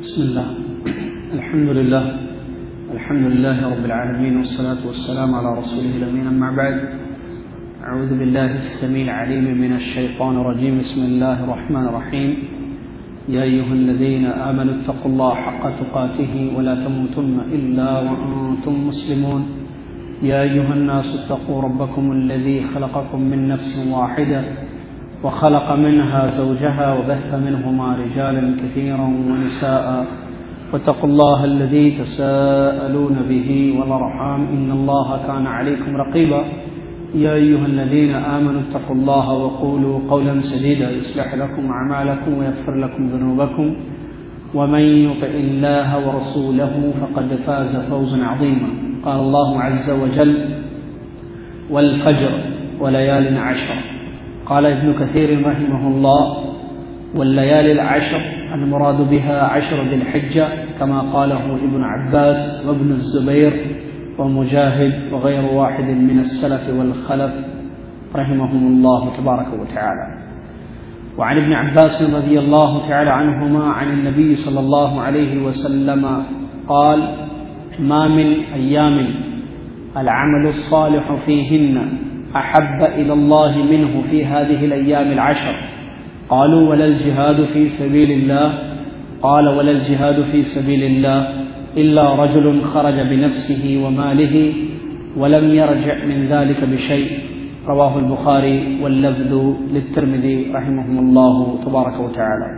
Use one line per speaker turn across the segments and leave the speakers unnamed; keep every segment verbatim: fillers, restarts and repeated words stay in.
بسم الله الحمد لله الحمد لله رب العالمين والصلاة والسلام على رسوله الأمين. أما بعد، أعوذ بالله السميع العليم من الشيطان الرجيم. بسم الله الرحمن الرحيم. يا أيها الذين آمنوا اتقوا الله حق تقاته ولا تموتن إلا وأنتم مسلمون. يا أيها الناس اتقوا ربكم الذي خلقكم من نفس واحدة وخلق منها زوجها وبث منهما رجالا كثيرا ونساء واتقوا الله الذي تساءلون به والأرحام إن الله كان عليكم رقيبا. يا أيها الذين آمنوا اتقوا الله وقولوا قولا سديدا يصلح لكم أعمالكم ويغفر لكم ذنوبكم ومن يطع الله ورسوله فقد فاز فوزا عظيما. قال الله عز وجل: والفجر وليال عشر. قال ابن كثير رحمه الله: والليالي العشر المراد بها عشر ذي الحجة كما قاله ابن عباس وابن الزبير ومجاهد وغير واحد من السلف والخلف رحمهم الله تبارك وتعالى. وعن ابن عباس رضي الله تعالى عنهما عن النبي صلى الله عليه وسلم قال: ما من أيام العمل الصالح فيهن أحب إلى الله منه في هذه الأيام العشر. قالوا: ولا الجهاد في سبيل الله؟ قال: ولا الجهاد في سبيل الله إلا رجل خرج بنفسه وماله ولم يرجع من ذلك بشيء. رواه البخاري واللفظ للترمذي رحمهم الله تبارك وتعالى.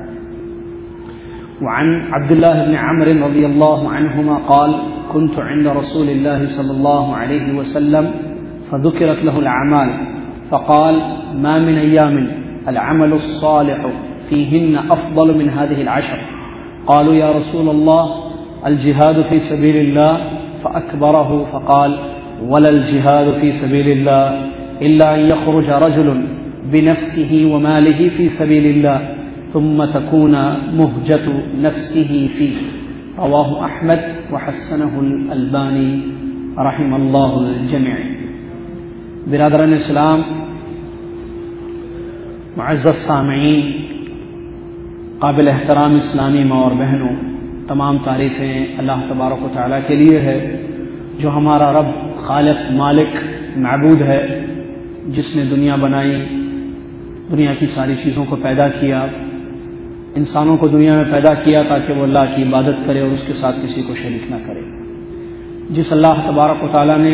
وعن عبد الله بن عمرو رضي الله عنهما قال: كنت عند رسول الله صلى الله عليه وسلم فذكرت له الأعمال فقال: ما من أيام العمل الصالح فيهن أفضل من هذه العشر. قالوا: يا رسول الله الجهاد في سبيل الله؟ فأكبره فقال: ولا الجهاد في سبيل الله إلا أن يخرج رجل بنفسه وماله في سبيل الله ثم تكون مهجة نفسه فيه. رواه أحمد وحسنه الألباني رحم الله الجميع. برادران اسلام، معزز سامعین، قابل احترام اسلامی ماں اور بہنوں، تمام تعریفیں اللہ تبارک و تعالیٰ کے لیے ہے جو ہمارا رب، خالق، مالک، معبود ہے، جس نے دنیا بنائی، دنیا کی ساری چیزوں کو پیدا کیا، انسانوں کو دنیا میں پیدا کیا تاکہ وہ اللہ کی عبادت کرے اور اس کے ساتھ کسی کو شریک نہ کرے. جس اللہ تبارک و تعالیٰ نے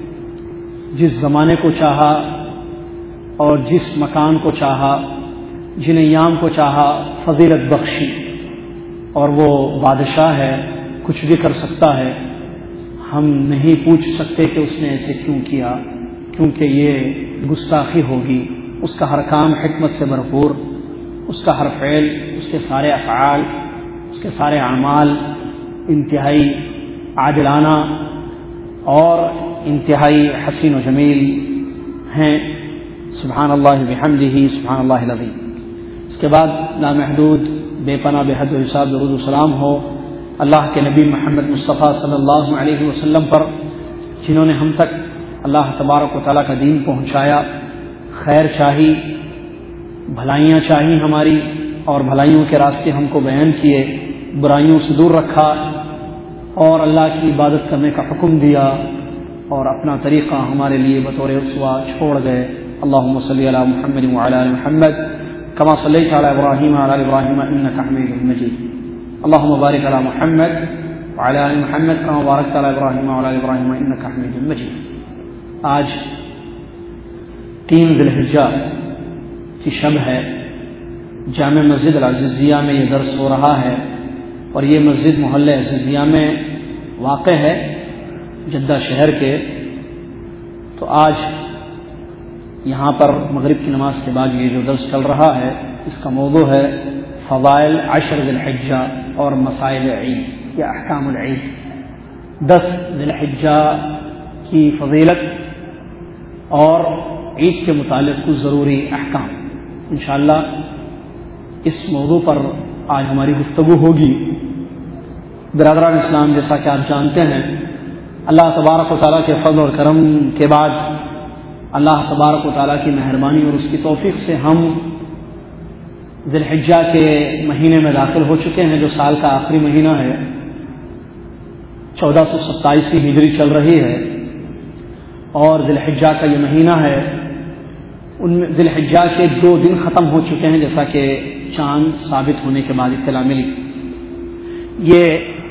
جس زمانے کو چاہا اور جس مکان کو چاہا، جن ایام کو چاہا، فضیلت بخشی، اور وہ بادشاہ ہے، کچھ بھی کر سکتا ہے. ہم نہیں پوچھ سکتے کہ اس نے ایسے کیوں کیا، کیونکہ یہ گستاخی ہوگی. اس کا ہر کام حکمت سے بھرپور، اس کا ہر فعل، اس کے سارے افعال، اس کے سارے اعمال انتہائی عادلانہ اور انتہائی حسین و جمیل ہیں. سبحان اللہ بحمدہ، سبحان اللہ العظیم. اس کے بعد لامحدود، بے پناہ، بے حد و حساب درود و سلام ہو اللہ کے نبی محمد مصطفیٰ صلی اللہ علیہ وسلم پر، جنہوں نے ہم تک اللہ تبارک و تعالیٰ کا دین پہنچایا، خیر چاہی، بھلائیاں چاہی ہماری، اور بھلائیوں کے راستے ہم کو بیان کیے، برائیوں سے دور رکھا اور اللہ کی عبادت کرنے کا حکم دیا، اور اپنا طریقہ ہمارے لیے بطور اسوہ چھوڑ گئے. اللہم صلی علی محمد وعلی آل محمد کما صلیت علی ابراہیم وعلی آل ابراہیم انک حمید مجید. اللہم بارک علی محمد وعلی آل محمد کما بارکت علی ابراہیم وعلی آل ابراہیم انک حمید مجید. آج تین ذی الحجہ کی شب ہے. جامع مسجد العزیزیہ میں یہ درس ہو رہا ہے، اور یہ مسجد محلہ عزیزیہ میں واقع ہے، جدہ شہر کے. تو آج یہاں پر مغرب کی نماز کے بعد یہ جو درس چل رہا ہے، اس کا موضوع ہے فضائل عشر ذی الحجہ اور مسائل عید یا احکام العید. دس ذی الحجہ کی فضیلت اور عید کے متعلق کچھ ضروری احکام. انشاءاللہ اس موضوع پر آج ہماری گفتگو ہوگی. برادران اسلام، جیسا کہ آپ جانتے ہیں، اللہ تبارک و تعالیٰ کے فضل اور کرم کے بعد اللہ تبارک و تعالیٰ کی مہربانی اور اس کی توفیق سے ہم ذی الحجہ کے مہینے میں داخل ہو چکے ہیں، جو سال کا آخری مہینہ ہے، چودہ سو ستائیس کی ہجری چل رہی ہے، اور ذی الحجہ کا یہ مہینہ ہے، ان میں ذی الحجہ کے دو دن ختم ہو چکے ہیں، جیسا کہ چاند ثابت ہونے کے بعد اطلاع ملی۔ یہ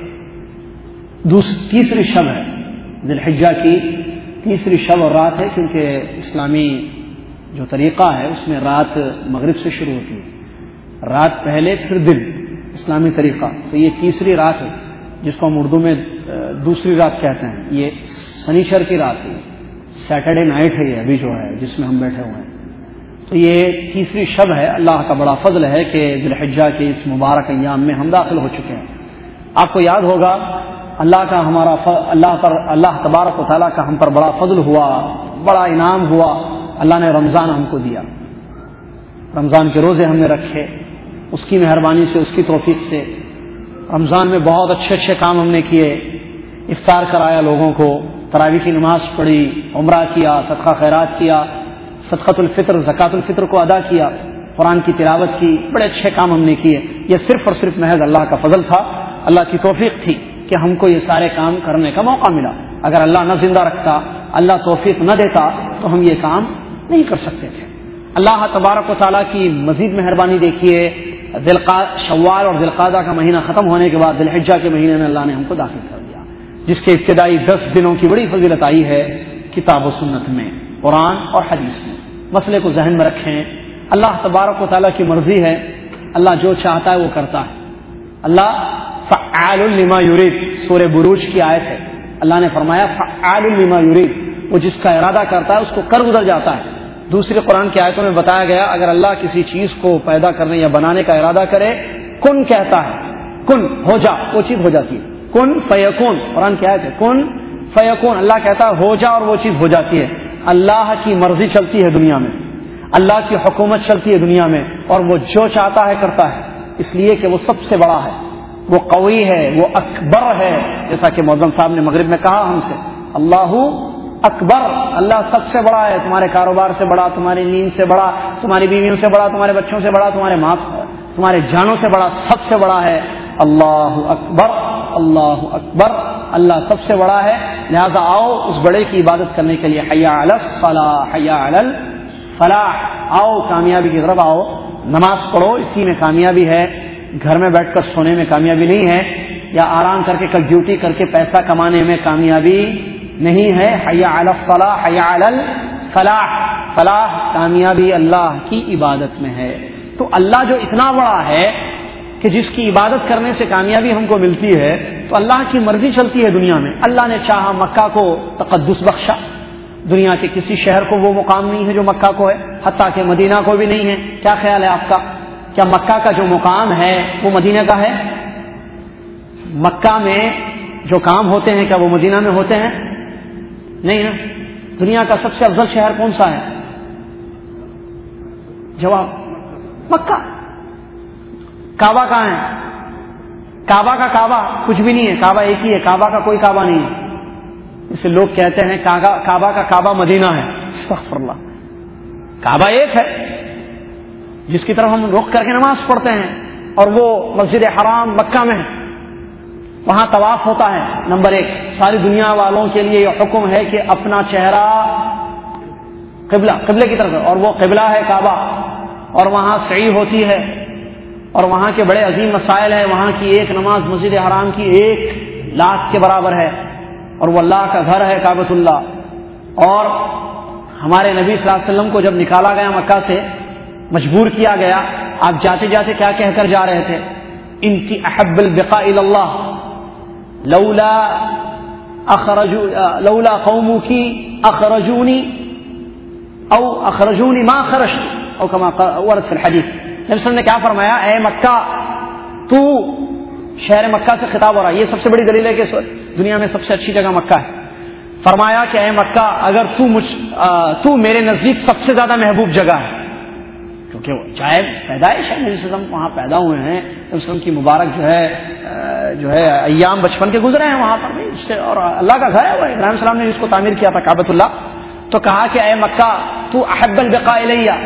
تیسری شب ہے، ذی الحجہ کی تیسری شب اور رات ہے، کیونکہ اسلامی جو طریقہ ہے اس میں رات مغرب سے شروع ہوتی ہے، رات پہلے پھر دن، اسلامی طریقہ۔ تو یہ تیسری رات ہے جس کو ہم اردو میں دوسری رات کہتے ہیں۔ یہ سنیچر کی رات ہے، سیٹرڈے نائٹ ہے یہ ابھی جو ہے جس میں ہم بیٹھے ہوئے ہیں۔ تو یہ تیسری شب ہے۔ اللہ کا بڑا فضل ہے کہ ذی الحجہ کے اس مبارک ایام میں ہم داخل ہو چکے ہیں۔ آپ کو یاد ہوگا اللہ کا ہمارا اللہ پر اللہ تبارک و تعالیٰ کا ہم پر بڑا فضل ہوا، بڑا انعام ہوا۔ اللہ نے رمضان ہم کو دیا، رمضان کے روزے ہم نے رکھے، اس کی مہربانی سے، اس کی توفیق سے رمضان میں بہت اچھے اچھے کام ہم نے کیے۔ افطار کرایا لوگوں کو، تراویح کی نماز پڑھی، عمرہ کیا، صدقہ خیرات کیا، صدقۃ الفطر زکوٰۃ الفطر کو ادا کیا، قرآن کی تلاوت کی، بڑے اچھے کام ہم نے کیے۔ یہ صرف اور صرف محض اللہ کا فضل تھا، اللہ کی توفیق تھی کہ ہم کو یہ سارے کام کرنے کا موقع ملا۔ اگر اللہ نہ زندہ رکھتا، اللہ توفیق نہ دیتا تو ہم یہ کام نہیں کر سکتے تھے۔ اللہ تبارک و تعالیٰ کی مزید مہربانی دیکھیے، شوال اور ذی القعدہ کا مہینہ ختم ہونے کے بعد ذی الحجہ کے مہینے میں اللہ نے ہم کو داخل کر دیا، جس کے ابتدائی دس دنوں کی بڑی فضیلت آئی ہے کتاب و سنت میں، قرآن اور حدیث میں۔ مسئلے کو ذہن میں رکھیں، اللہ تبارک و تعالیٰ کی مرضی ہے، اللہ جو چاہتا ہے وہ کرتا ہے۔ اللہ فعال لما یرید، سورہ بروج کی آیت ہے، اللہ نے فرمایا فعال لما یرید، وہ جس کا ارادہ کرتا ہے اس کو کر گزر جاتا ہے۔ دوسری قرآن کی آیتوں میں بتایا گیا اگر اللہ کسی چیز کو پیدا کرنے یا بنانے کا ارادہ کرے، کن کہتا ہے، کن ہو جا، وہ چیز ہو جاتی ہے، کن فیکون، قرآن کی آیت ہے کن فیکون، اللہ کہتا ہے ہو جا اور وہ چیز ہو جاتی ہے۔ اللہ کی مرضی چلتی ہے دنیا میں، اللہ کی حکومت چلتی ہے دنیا میں، اور وہ جو چاہتا ہے کرتا ہے، اس لیے کہ وہ سب سے بڑا ہے، وہ قوی ہے، وہ اکبر ہے، جیسا کہ معظم صاحب نے مغرب میں کہا ہم سے، اللہ اکبر، اللہ سب سے بڑا ہے، تمہارے کاروبار سے بڑا، تمہاری نیند سے بڑا، تمہاری بیویوں سے بڑا، تمہارے بچوں سے بڑا، تمہارے ماں تمہارے جانوں سے بڑا، سب سے بڑا ہے۔ اللہ اکبر، اللہ اکبر، اللہ سب سے بڑا ہے، لہذا آؤ اس بڑے کی عبادت کرنے کے لیے، حی علی الصلاح، حی علی الفلاح، آؤ کامیابی کی طرف آؤ، نماز پڑھو، اسی میں کامیابی ہے، گھر میں بیٹھ کر سونے میں کامیابی نہیں ہے، یا آرام کر کے کل ڈیوٹی کر کے پیسہ کمانے میں کامیابی نہیں ہے۔ حی علی الصلاح، حی علی الفلاح، فلاح کامیابی اللہ کی عبادت میں ہے۔ تو اللہ جو اتنا بڑا ہے کہ جس کی عبادت کرنے سے کامیابی ہم کو ملتی ہے، تو اللہ کی مرضی چلتی ہے دنیا میں۔ اللہ نے چاہا مکہ کو تقدس بخشا، دنیا کے کسی شہر کو وہ مقام نہیں ہے جو مکہ کو ہے، حتیٰ کہ مدینہ کو بھی نہیں ہے۔ کیا خیال ہے آپ کا؟ کیا مکہ کا جو مقام ہے وہ مدینہ کا ہے؟ مکہ میں جو کام ہوتے ہیں کیا وہ مدینہ میں ہوتے ہیں؟ نہیں نا۔ دنیا کا سب سے افضل شہر کون سا ہے؟ جواب مکہ۔ کعبہ کہاں ہے؟ کعبہ کا کعبہ کچھ بھی نہیں ہے، کعبہ ایک ہی ہے، کعبہ کا کوئی کعبہ نہیں ہے۔ اسے لوگ کہتے ہیں کعبہ کا کعبہ مدینہ ہے، استغفر اللہ، کعبہ ایک ہے جس کی طرف ہم رخ کر کے نماز پڑھتے ہیں، اور وہ مسجد حرام مکہ میں ہے، وہاں طواف ہوتا ہے۔ نمبر ایک، ساری دنیا والوں کے لیے یہ حکم ہے کہ اپنا چہرہ قبلہ قبلے کی طرف، اور وہ قبلہ ہے کعبہ، اور وہاں سعی ہوتی ہے، اور وہاں کے بڑے عظیم مسائل ہیں، وہاں کی ایک نماز مسجد حرام کی ایک لاکھ کے برابر ہے، اور وہ اللہ کا گھر ہے کعبۃ اللہ۔ اور ہمارے نبی صلی اللہ علیہ وسلم کو جب نکالا گیا مکہ سے، مجبور کیا گیا، آپ جاتے جاتے کیا کہہ کر جا رہے تھے؟ انتی احب البقاء الی اللہ لولا اخرجو لولا قومك اخرجوني او اخرجوني ما خرجت او كما ورد في الحديث۔ نبی صلی اللہ علیہ وسلم نے کیا فرمایا؟ اے مکہ، تو شہر مکہ سے خطاب ہو رہا ہے، یہ سب سے بڑی دلیل ہے کہ دنیا میں سب سے اچھی جگہ مکہ ہے۔ فرمایا کہ اے مکہ، اگر تو مجھ تو میرے نزدیک سب سے زیادہ محبوب جگہ ہے، کیونکہ چاہے پیدائش ہے، نبی صلی اللہ علیہ وسلم وہاں پیدا ہوئے ہیں، نبی صلی اللہ علیہ وسلم کی مبارک جو ہے جو ہے ایام بچپن کے گزرے ہیں وہاں پر بھی، اور اللہ کا گھر ہے، وہ ابراہیم السلام نے جس کو تعمیر کیا تھا کعبۃ اللہ۔ تو کہا کہ اے مکہ، تو احب البقاء الیہ،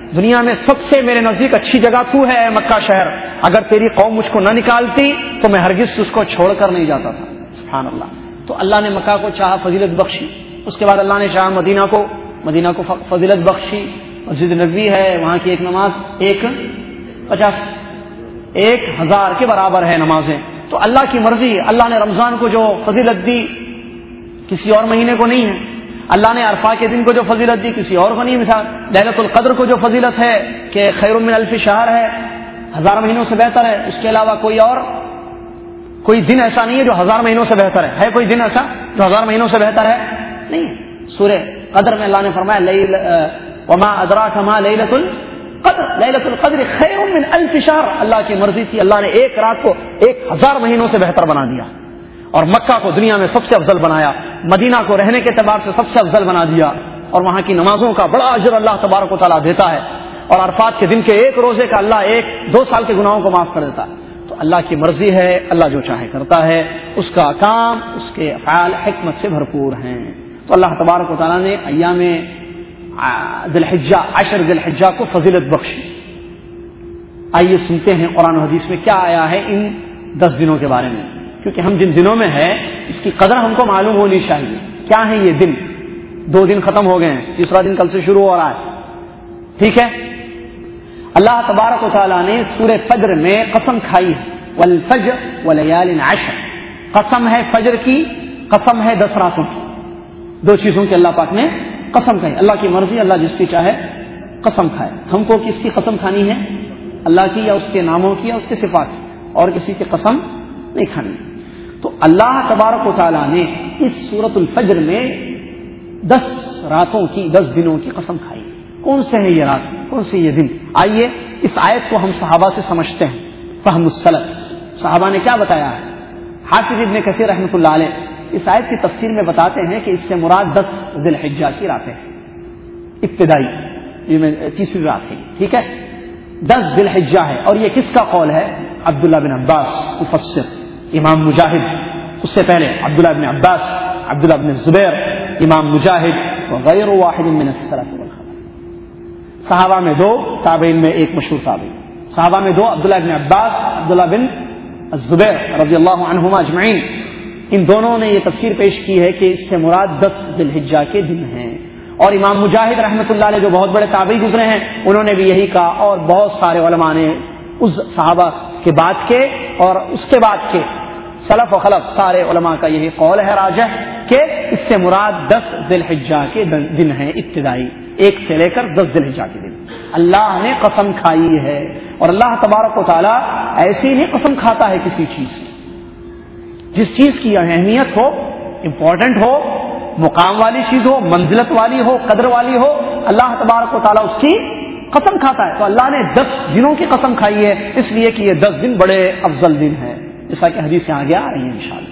دنیا میں سب سے میرے نزدیک اچھی جگہ تو ہے اے مکہ شہر، اگر تیری قوم مجھ کو نہ نکالتی تو میں ہرگز اس کو چھوڑ کر نہیں جاتا تھا. سبحان اللہ. تو اللہ نے مکہ کو چاہا فضیلت بخشی، اس کے بعد اللہ نے چاہا مدینہ کو مدینہ کو فضیلت بخشی. مسجد نبوی ہے، وہاں کی ایک نماز ایک پچاس ایک ہزار کے برابر ہے نمازیں. تو اللہ کی مرضی، اللہ نے رمضان کو جو فضیلت دی کسی اور مہینے کو نہیں ہے. اللہ نے عرفہ کے دن کو جو فضیلت دی کسی اور کو نہیں. مثال لیلۃ القدر کو جو فضیلت ہے کہ خیر من الف شہر ہے، ہزار مہینوں سے بہتر ہے، اس کے علاوہ کوئی اور کوئی دن ایسا نہیں ہے جو ہزار مہینوں سے بہتر ہے. ہے کوئی دن ایسا جو ہزار مہینوں سے بہتر ہے؟ نہیں. سورہ قدر میں اللہ نے فرمایا لیل وما ادراک ما لیلۃ القدر لیلۃ القدر خیر من الف شہر. اللہ کی مرضی تھی، اللہ نے ایک رات کو ایک ہزار مہینوں سے بہتر بنا دیا، اور مکہ کو دنیا میں سب سے افضل بنایا، مدینہ کو رہنے کے اعتبار سے سب سے افضل بنا دیا، اور وہاں کی نمازوں کا بڑا اجر اللہ تبارک و تعالیٰ دیتا ہے، اور عرفات کے دن کے ایک روزے کا اللہ ایک دو سال کے گناہوں کو معاف کر دیتا ہے. تو اللہ کی مرضی ہے، اللہ جو چاہے کرتا ہے، اس کا کام اس کے افعال حکمت سے بھرپور ہیں. تو اللہ تبارک و تعالیٰ نے ایام ذی الحجہ عشر ذی الحجہ کو فضیلت بخشی. آئیے سنتے ہیں قرآن و حدیث میں کیا آیا ہے ان دس دنوں کے بارے میں، کیونکہ ہم جن دنوں میں ہیں اس کی قدر ہم کو معلوم ہونی چاہیے. کیا ہے یہ دن؟ دو دن ختم ہو گئے ہیں، تیسرا دن کل سے شروع ہو رہا ہے. ٹھیک ہے. اللہ تبارک و تعالیٰ نے سورہ فجر میں قسم کھائی ہے، والفجر ولیال عشر. قسم ہے فجر کی، قسم ہے دس راتوں کی. دو چیزوں کی اللہ پاک نے قسم کھائی. اللہ کی مرضی، اللہ جس کی چاہے قسم کھائے. ہم کو کس کی قسم کھانی ہے؟ اللہ کی، یا اس کے ناموں کی، یا اس کے صفات کی، اور کسی کی قسم نہیں کھانی. تو اللہ تبارک و تعالیٰ نے اس سورۃ الفجر میں دس راتوں کی، دس دنوں کی قسم کھائی. کون سے ہیں یہ رات، کون سے یہ دن؟ آئیے اس آیت کو ہم صحابہ سے سمجھتے ہیں. فہم السلف، صحابہ نے کیا بتایا ہے. حافظ ابن کثیر رحمۃ اللہ علیہ اس آیت کی تفسیر میں بتاتے ہیں کہ اس سے مراد دس ذی الحجہ کی راتیں ہیں، ابتدائی یہ تیسری رات ہے. ٹھیک ہے. دس ذی الحجہ ہے، اور یہ کس کا قول ہے؟ عبداللہ بن عباس مفسر، امام مجاہد، اس سے پہلے عبداللہ بن عباس، عبداللہ بن زبیر، امام مجاہد وغیر واحد من السلف والخلف. صحابہ میں دو، تابعین میں ایک مشہور تابعی. صحابہ میں دو، عبداللہ بن عباس، عبداللہ بن الزبیر رضی اللہ عنہما اجمعین. ان دونوں نے یہ تفسیر پیش کی ہے کہ اس سے مراد دس ذی الحجہ کے دن ہیں. اور امام مجاہد رحمۃ اللہ علیہ جو بہت بڑے تابعی گزرے ہیں، انہوں نے بھی یہی کہا، اور بہت سارے علماء نے اس صحابہ کے بعد کے اور اس کے بعد کے سلف و خلف سارے علماء کا یہی قول ہے راجح کہ اس سے مراد دس ذی الحجہ کے دن ہیں، ابتدائی ایک سے لے کر دس ذی الحجہ کے دن. اللہ نے قسم کھائی ہے، اور اللہ تبارک و تعالیٰ ایسی نہیں قسم کھاتا ہے کسی چیز کی. جس چیز کی اہمیت ہو، امپورٹنٹ ہو، مقام والی چیز ہو، منزلت والی ہو، قدر والی ہو، اللہ تبارک و تعالیٰ اس کی قسم کھاتا ہے. تو اللہ نے دس دنوں کی قسم کھائی ہے، اس لیے کہ یہ دس دن بڑے افضل دن ہیں، جیسا کہ حدیث سے آگے آ رہی ہے انشاءاللہ.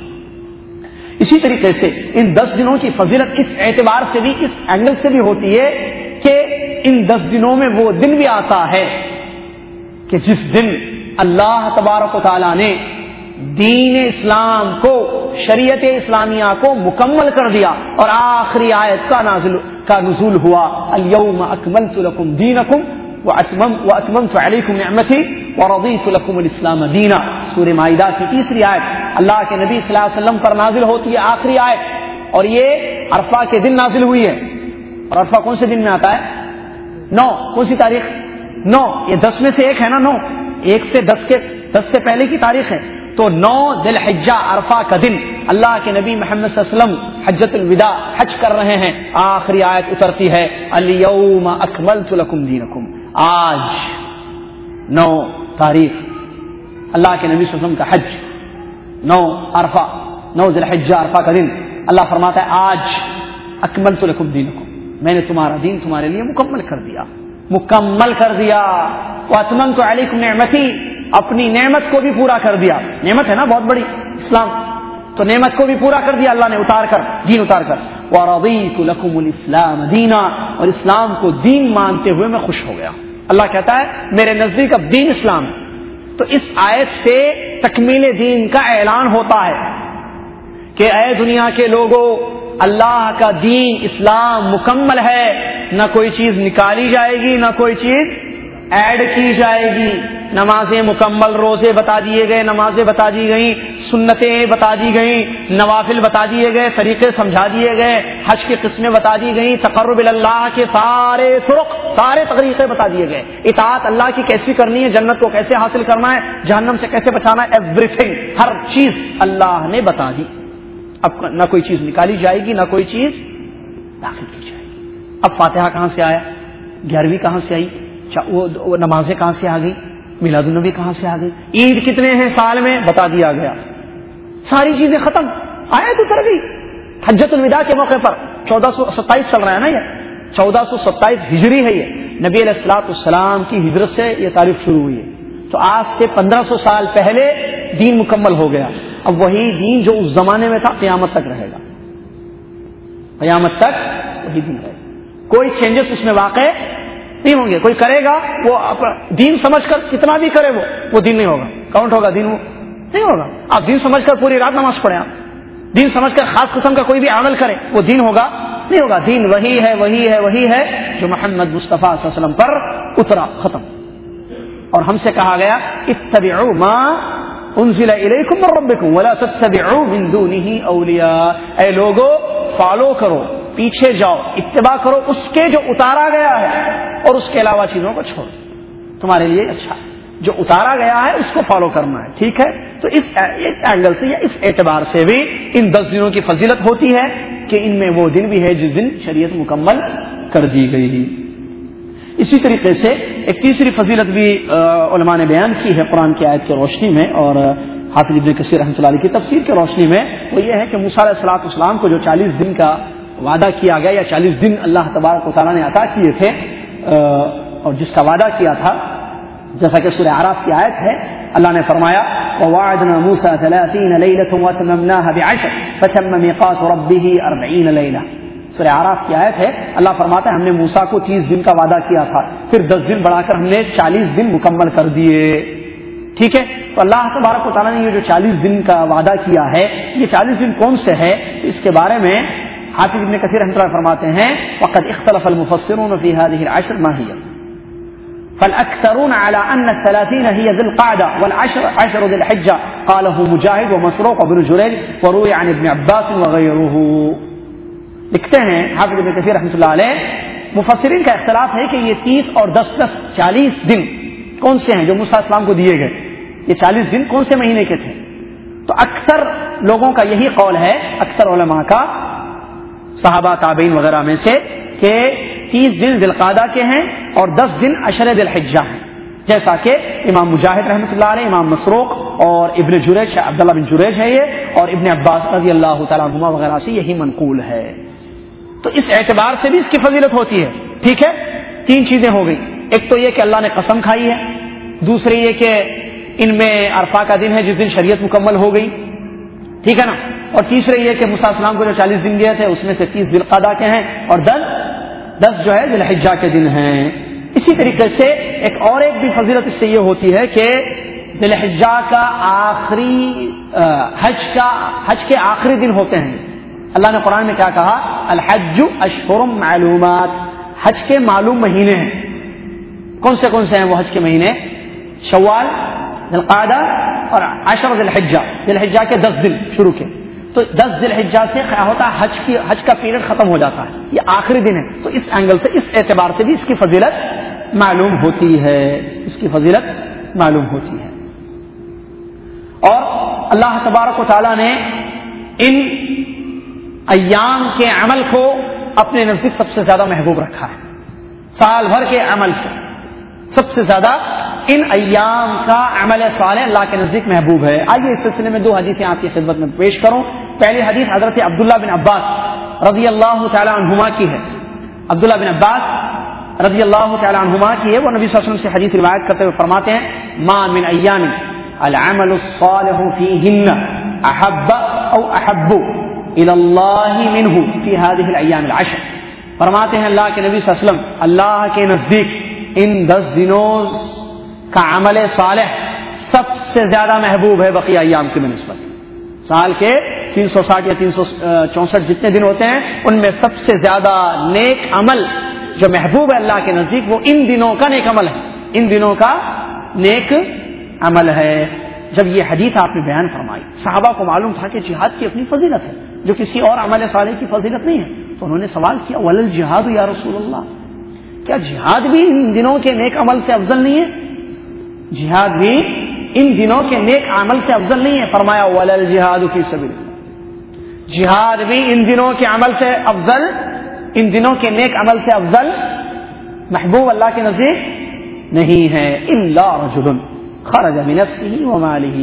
اسی طریقے سے ان دس دنوں کی فضیلت اس اعتبار سے بھی، اس اینگل سے بھی ہوتی ہے کہ ان دس دنوں میں وہ دن بھی آتا ہے کہ جس دن اللہ تبارک و تعالیٰ نے دین اسلام کو، شریعت اسلامیہ کو مکمل کر دیا، اور آخری آیت کا نازل کا نزول ہوا، الیوم اکملت لکم دینکم واتممت علیکم نعمتی ورضیت لکم الاسلام دینا. سورہ مائدہ کی تیسری آیت اللہ کے نبی صلی اللہ علیہ وسلم پر نازل ہوتی ہے، آخری آیت، اور یہ عرفہ کے دن نازل ہوئی ہے. اور عرفہ کون سے دن میں آتا ہے؟ نو. کون سی تاریخ؟ نو. یہ دس میں سے ایک ہے نا، نو ایک سے دس کے دس سے پہلے کی تاریخ ہے. تو نو ذی الحجہ عرفہ کا دن اللہ کے نبی محمد صلی اللہ علیہ وسلم حجۃ الوداع حج کر رہے ہیں، آخری آیت اترتی ہے الیوم اکملت لکم دینکم. آج نو تاریخ اللہ کے نبی صلی اللہ علیہ وسلم کا حج، نو عرفہ، نو ذی الحجہ عرفہ کا دن. اللہ فرماتا ہے آج اکملت لکم دینکم، میں نے تمہارا دین تمہارے لیے مکمل کر دیا، مکمل کر دیا. واتممت علیکم نعمتی، اپنی نعمت کو بھی پورا کر دیا. نعمت ہے نا بہت بڑی اسلام، تو نعمت کو بھی پورا کر دیا اللہ نے اتار کر، دین اتار کر. وَرَضِيتُ لَكُمُ الْإِسْلَامَ دِينًا، اور اسلام کو دین مانتے ہوئے میں خوش ہو گیا. اللہ کہتا ہے میرے نزدیک اب دین اسلام ہے. تو اس آیت سے تکمیل دین کا اعلان ہوتا ہے کہ اے دنیا کے لوگوں، اللہ کا دین اسلام مکمل ہے، نہ کوئی چیز نکالی جائے گی نہ کوئی چیز ایڈ کی جائے گی. نمازیں مکمل، روزے بتا دیے گئے، نمازیں بتا دی گئیں، سنتیں بتا دی گئیں، نوافل بتا دیے گئے، طریقے سمجھا دیے گئے، حج کی قسمیں بتا دی گئیں، تقرب اللہ کے سارے طرق، سارے طریقے بتا دیے گئے، اطاعت اللہ کی کیسی کرنی ہے، جنت کو کیسے حاصل کرنا ہے، جہنم سے کیسے بچانا ہے، ایوری تھنگ، ہر چیز اللہ نے بتا دی. اب نہ کوئی چیز نکالی جائے گی نہ کوئی چیز داخل کی جائے گی. اب فاتحہ کہاں سے آیا، گیارہویں کہاں سے آئی، وہ نمازیں کہاں سے آ گئی، میلاد النبی کہاں سے آ گئی، عید کتنے ہیں سال میں بتا دیا گیا، ساری چیزیں ختم، آیت اتر گئی. حجۃ الوداع کے موقع پر چودہ سو ستائیس چل رہا ہے نا، یہ چودہ سو ستائیس ہجری ہے، یہ نبی علیہ الصلوۃ والسلام کی ہجرت سے یہ تاریخ شروع ہوئی ہے. تو آج سے پندرہ سو سال پہلے دین مکمل ہو گیا. اب وہی دین جو اس زمانے میں تھا قیامت تک رہے گا، قیامت تک وہی دین رہے گا، کوئی چینجز اس میں واقع نہیں ہوں گے. کوئی کرے گا وہ دین سمجھ کر کتنا بھی کرے وہ وہ دین نہیں ہوگا، کاؤنٹ ہوگا دین، وہ نہیں ہوگا. آپ دین سمجھ کر پوری رات نماز پڑھیں، آپ دین سمجھ کر خاص قسم کا کوئی بھی عمل کریں، وہ دین ہوگا نہیں ہوگا. دین وہی ہے وہی ہے وہی ہے جو محمد مصطفیٰ صلی اللہ علیہ وسلم پر اترا، ختم. اور ہم سے کہا گیا اتبعوا ما انزل الیکم من ربکم ولا تتبعوا من دونہ اولیاء، اے لوگو فالو کرو، پیچھے جاؤ، اتباع کرو اس کے جو اتارا گیا ہے اور اس کے علاوہ چیزوں کو چھوڑو، تمہارے لیے اچھا ہے. جو اتارا گیا ہے اس کو فالو کرنا ہے، ٹھیک ہے. تو اس اینگل سے یا اس اعتبار سے بھی ان دس دنوں کی فضیلت ہوتی ہے کہ ان میں وہ دن بھی ہے جس دن شریعت مکمل کر دی گئی. اسی طریقے سے ایک تیسری فضیلت بھی علماء نے بیان کی ہے قرآن کی آیت کی روشنی میں اور حافظ ابن کثیر رحمۃ اللہ علیہ کی تفسیر کی روشنی میں، وہ یہ ہے کہ موسیٰ علیہ الصلوۃ والسلام کو جو چالیس دن کا وعدہ کیا گیا یا چالیس دن اللہ تبارک و تعالیٰ نے عطا کیے تھے اور جس کا وعدہ کیا تھا، جیسا کہ سورہ اعراف کی آیت ہے، اللہ نے فرمایا وَوَعَدْنَا مُوسَىٰ ثَلَاثِينَ لَيْلَةً وَأَتْمَمْنَاهَا بِعَشْرٍ فَتَمَّ مِيقَاتُ رَبِّهِ أَرْبَعِينَ لَيْلَةً. سورہ اعراف کی آیت ہے، اللہ فرماتا ہے ہم نے موسیٰ کو تیس دن کا وعدہ کیا تھا، پھر دس دن بڑھا کر ہم نے چالیس دن مکمل کر دیے. ٹھیک ہے. تو اللہ تبارک و تعالیٰ نے یہ جو چالیس دن کا وعدہ کیا ہے، یہ چالیس دن کون سے ہے، اس کے بارے میں حافظ ابن کثیر رحمۃ اللہ فرماتے ہیں وقد اختلف المفسرون في هذه العشر ما هي، فالأكثرون على أن الثلاثين هي ذي القعدة والعشر عشر ذي الحجة، قاله مجاهد ومسروق وابن جريج وروي عن ابن عباس وغيره. لکھتے ہیں حافظ ابن کثیر رحمۃ اللہ علیہ، مفسرین کا اختلاف ہے کہ یہ تیس اور دس دس چالیس دن کون سے ہیں جو موسیٰ علیہ السلام کو دیے گئے، یہ چالیس دن کون سے مہینے کے تھے. تو اکثر لوگوں کا یہی قول ہے، اکثر علماء کا، صحابہ تابعین وغیرہ میں سے، کہ تیس دن ذی القعدہ کے ہیں اور دس دن عشر ذی الحجہ ہیں، جیسا کہ امام مجاہد رحمۃ اللہ علیہ، امام مسروق اور ابن جریج، عبداللہ بن جریج ہے یہ، اور ابن عباس رضی اللہ تعالیٰ عنہما وغیرہ سے یہی منقول ہے. تو اس اعتبار سے بھی اس کی فضیلت ہوتی ہے. ٹھیک ہے. تین چیزیں ہو گئی، ایک تو یہ کہ اللہ نے قسم کھائی ہے، دوسری یہ کہ ان میں عرفہ کا دن ہے جس دن شریعت مکمل ہو گئی، ٹھیک ہے نا، اور تیسرے یہ کہ موسیٰ علیہ السلام کو جو چالیس دن دیے تھے اس میں سے تیس ذی القعدہ کے ہیں اور دس دس جو ہے ذی الحجہ کے دن ہیں. اسی طریقے سے ایک اور ایک بھی فضیلت اس سے یہ ہوتی ہے کہ ذی الحجہ کا آخری حج کا حج کے آخری دن ہوتے ہیں. اللہ نے قرآن میں کیا کہا، الحج اشہر معلومات، حج کے معلوم مہینے ہیں. کون سے کون سے ہیں وہ حج کے مہینے؟ شوال، ذی القعدہ اور عشر ذی الحجہ، ذی الحجہ کے دس دن شروع کے. تو دس ذی الحجہ سے کیا ہوتا ہے، حج کی حج کا پیریڈ ختم ہو جاتا ہے، یہ آخری دن ہے. تو اس اینگل سے، اس اعتبار سے بھی اس کی فضیلت معلوم ہوتی ہے، اس کی فضیلت معلوم ہوتی ہے. اور اللہ تبارک و تعالیٰ نے ان ایام کے عمل کو اپنے نزدیک سب سے زیادہ محبوب رکھا ہے. سال بھر کے عمل سے سب سے زیادہ ان ایام کا عمل صالح اللہ کے نزدیک محبوب ہے. آئیے اس سلسلے میں دو حدیثیں آپ کی خدمت میں پیش کروں. پہلی حدیث حضرت عبداللہ بن عباس رضی اللہ تعالی عنہما کی ہے. عبداللہ بن عباس رضی اللہ تعالی عنہما کی ہے، وہ نبی صلی اللہ علیہ وسلم سے حدیث روایت کرتے ہوئے فرماتے ہیں ما من ایام العمل الصالح فیہن احب او احب الی اللہ منہ فی هذه الايام العشر. فرماتے ہیں اللہ کے نبی صلی اللہ علیہ وسلم، اللہ کے نزدیک ان دس دنوں کا عمل صالح سب سے زیادہ محبوب ہے بقیہ ایام کی بنسبت. سال کے تین سو ساٹھ یا تین سو چونسٹھ جتنے دن ہوتے ہیں ان میں سب سے زیادہ نیک عمل جو محبوب ہے اللہ کے نزدیک وہ ان دنوں کا نیک عمل ہے، ان دنوں کا نیک عمل ہے۔ جب یہ حدیث آپ نے بیان فرمائی، صحابہ کو معلوم تھا کہ جہاد کی اپنی فضیلت ہے جو کسی اور عمل صالح کی فضیلت نہیں ہے، تو انہوں نے سوال کیا ولل جہاد یا رسول اللہ، کیا جہاد بھی ان دنوں کے نیک عمل سے افضل نہیں ہے؟ جہاد بھی ان دنوں کے نیک عمل سے افضل نہیں ہے؟ فرمایا ولل جہاد فی سبیل اللہ، جہاد بھی ان دنوں کے عمل سے افضل، ان دنوں کے نیک عمل سے افضل محبوب اللہ کے نزدیک نہیں ہے۔ الا رجل خرج بنفسه وماله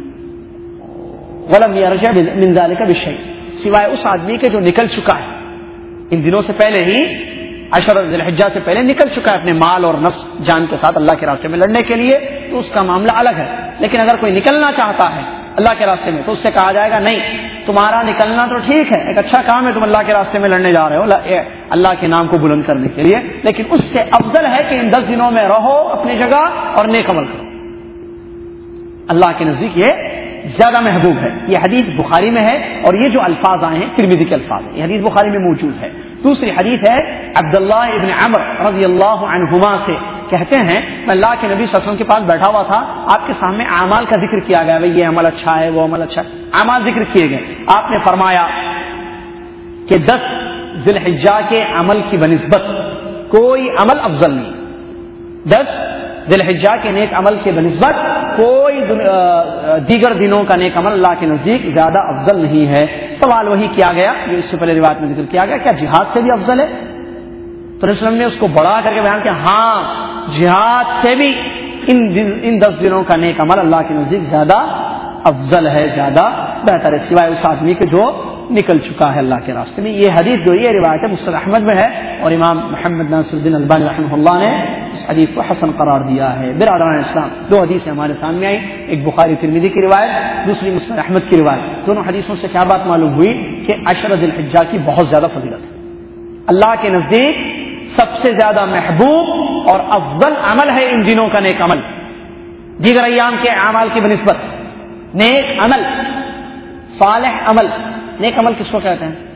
ولم يرجع من ذلك بشيء، سوائے اس آدمی کے جو نکل چکا ہے ان دنوں سے پہلے ہی، عشر ذی الحجہ سے پہلے نکل چکا ہے اپنے مال اور نفس جان کے ساتھ اللہ کے راستے میں لڑنے کے لیے، تو اس کا معاملہ الگ ہے۔ لیکن اگر کوئی نکلنا چاہتا ہے اللہ کے راستے میں تو اس سے کہا جائے گا نہیں، تمہارا نکلنا تو ٹھیک ہے، ایک اچھا کام ہے، تم اللہ کے راستے میں لڑنے جا رہے ہو اللہ کے نام کو بلند کرنے کے لیے، لیکن اس سے افضل ہے کہ ان دس دنوں میں رہو اپنی جگہ اور نیک عمل کرو، اللہ کے نزدیک یہ زیادہ محبوب ہے۔ یہ حدیث بخاری میں ہے اور یہ جو الفاظ آئے ہیں ترمذی کے الفاظ ہیں، یہ حدیث بخاری میں موجود ہے۔ دوسری حدیث ہے عبداللہ ابن عمر رضی اللہ عنہما سے، کہتے ہیں میں اللہ کے نبی صلی اللہ علیہ وسلم کے پاس بیٹھا ہوا تھا، آپ کے سامنے اعمال کا ذکر کیا گیا، بھائی یہ عمل اچھا ہے وہ عمل اچھا ہے، اعمال ذکر کیے گئے، آپ نے فرمایا کہ دس ذی الحجہ کے عمل کی بنسبت کوئی عمل افضل نہیں، دس ذی الحجہ کے نیک عمل کے بنسبت کوئی دیگر دنوں کا نیک عمل اللہ کے نزدیک زیادہ افضل نہیں ہے۔ سوال وہی کیا گیا جو اس سے پہلے روایت میں ذکر کیا گیا، کیا جہاد سے بھی افضل ہے؟ تو رسول اللہ نے اس کو بڑھا کر کے بیان کیا، ہاں جہاد سے بھی ان دن ان دس دنوں کا نیک عمل اللہ کے نزدیک زیادہ افضل ہے، زیادہ بہتر ہے، سوائے اس آدمی کے جو نکل چکا ہے اللہ کے راستے میں۔ یہ حدیث جو یہ روایت ہے مسند احمد میں ہے اور امام محمد ناصر الدین البانی رحمہ اللہ نے اس حدیث کو حسن قرار دیا ہے۔ برادران اسلام، دو حدیثیں ہمارے سامنے آئی، ایک بخاری ترمذی کی روایت، دوسری مسند احمد کی روایت۔ دونوں حدیثوں سے کیا بات معلوم ہوئی کہ عشر ذی الحجہ کی بہت زیادہ فضیلت ہے، اللہ کے نزدیک سب سے زیادہ محبوب اور افضل عمل ہے ان دنوں کا نیک عمل، دیگر ایام کے اعمال کی بنسبت۔ نیک عمل، صالح عمل، نیک عمل کس کو کہتے ہیں؟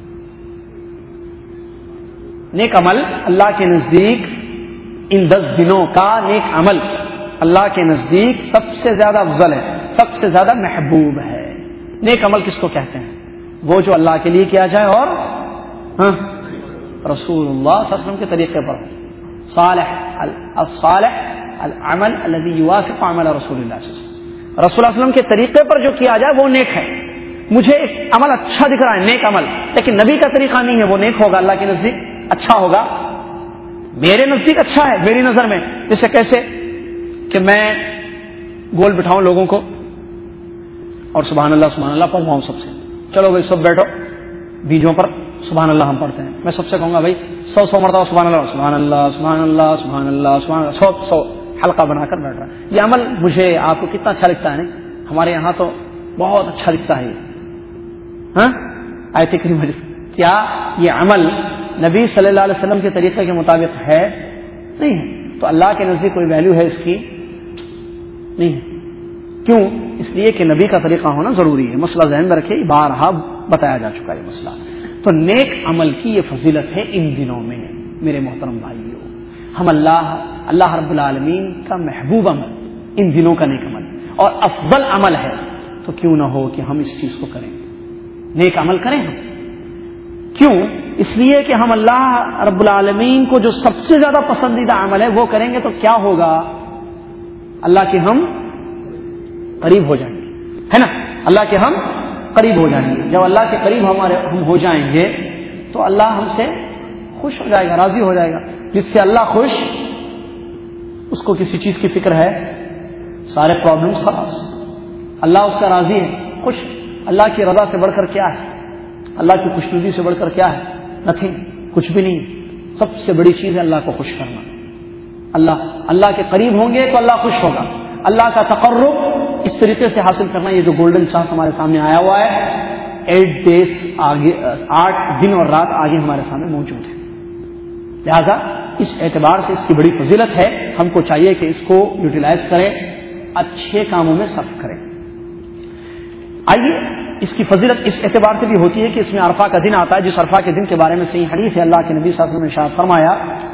نیک عمل اللہ کے نزدیک ان دس دنوں کا نیک عمل اللہ کے نزدیک سب سے زیادہ افضل ہے، سب سے زیادہ محبوب ہے۔ نیک عمل کس کو کہتے ہیں؟ وہ جو اللہ کے لیے کیا جائے اور ہاں رسول اللہ صلی اللہ علیہ وسلم کے طریقے پر، صالح الصالح العمل الذي يوافق عمل رسول اللہ صلی اللہ علیہ وسلم، رسول اللہ علیہ وسلم کے طریقے پر جو کیا جائے وہ نیک ہے۔ مجھے ایک عمل اچھا دکھ رہا ہے، نیک عمل، لیکن نبی کا طریقہ نہیں ہے، وہ نیک ہوگا اللہ کے نزدیک اچھا ہوگا، میرے نزدیک اچھا ہے میری نظر میں۔ جیسے کیسے کہ میں گول بٹھاؤں لوگوں کو اور سبحان اللہ سبحان اللہ پڑھواؤں سب سے، چلو بھائی سب بیٹھو بیجوں پر سبحان اللہ ہم پڑھتے ہیں، میں سب سے کہوں گا بھائی سو سو مرتبہ سبحان اللہ سبحان اللہ سبحان اللہ سبحان اللہ سبحان اللہ، سو سو حلقہ بنا کر بیٹھ رہا ہے۔ یہ عمل مجھے آپ کو کتنا اچھا لگتا ہے؟ نہیں، ہمارے یہاں تو بہت اچھا لگتا ہے یہ، ہاں آیت کریمہ، کیا یہ عمل نبی صلی اللہ علیہ وسلم کے طریقے کے مطابق ہے؟ نہیں ہے، تو اللہ کے نزدیک کوئی ویلیو ہے اس کی؟ نہیں ہے۔ کیوں؟ اس لیے کہ نبی کا طریقہ ہونا ضروری ہے، مسئلہ ذہن میں رکھے، بارہا بتایا جا چکا ہے یہ مسئلہ۔ تو نیک عمل کی یہ فضیلت ہے ان دنوں میں میرے محترم بھائیوں، ہم اللہ اللہ رب العالمین کا محبوب عمل ان دنوں کا نیک عمل اور افضل عمل ہے، تو کیوں نہ ہو کہ ہم اس چیز کو کریں، نیک عمل کریں ہم۔ کیوں؟ اس لیے کہ ہم اللہ رب العالمین کو جو سب سے زیادہ پسندیدہ عمل ہے وہ کریں گے تو کیا ہوگا؟ اللہ کے ہم قریب ہو جائیں گے، ہے نا، اللہ کے ہم قریب ہو جائیں گے۔ جب اللہ کے قریب ہمارے ہم ہو جائیں گے تو اللہ ہم سے خوش ہو جائے گا، راضی ہو جائے گا۔ جس سے اللہ خوش، اس کو کسی چیز کی فکر ہے، سارے پرابلمس خلاص، اللہ اس کا راضی ہے، خوش۔ اللہ کی رضا سے بڑھ کر کیا ہے؟ اللہ کی خوشنودی سے بڑھ کر کیا ہے؟ نتھنگ، کچھ بھی نہیں۔ سب سے بڑی چیز ہے اللہ کو خوش کرنا۔ اللہ اللہ کے قریب ہوں گے تو اللہ خوش ہوگا۔ اللہ کا تقرب اس طریقے سے حاصل کرنا، یہ جو گولڈن چانس ہمارے سامنے آیا ہوا ہے، ایٹ ڈیز آگے، آٹھ دن اور رات آگے ہمارے سامنے موجود ہے۔ لہذا اس اعتبار سے اس کی بڑی فضیلت ہے، ہم کو چاہیے کہ اس کو یوٹیلائز کریں، اچھے کاموں میں صرف کریں۔ آئیے اس کی فضیلت اس اعتبار سے بھی ہوتی ہے کہ اس میں عرفہ کا دن آتا ہے، جس عرفہ کے دن کے بارے میں صحیح حدیث ہے، اللہ کے نبی صلی اللہ علیہ وسلم نے ارشاد فرمایا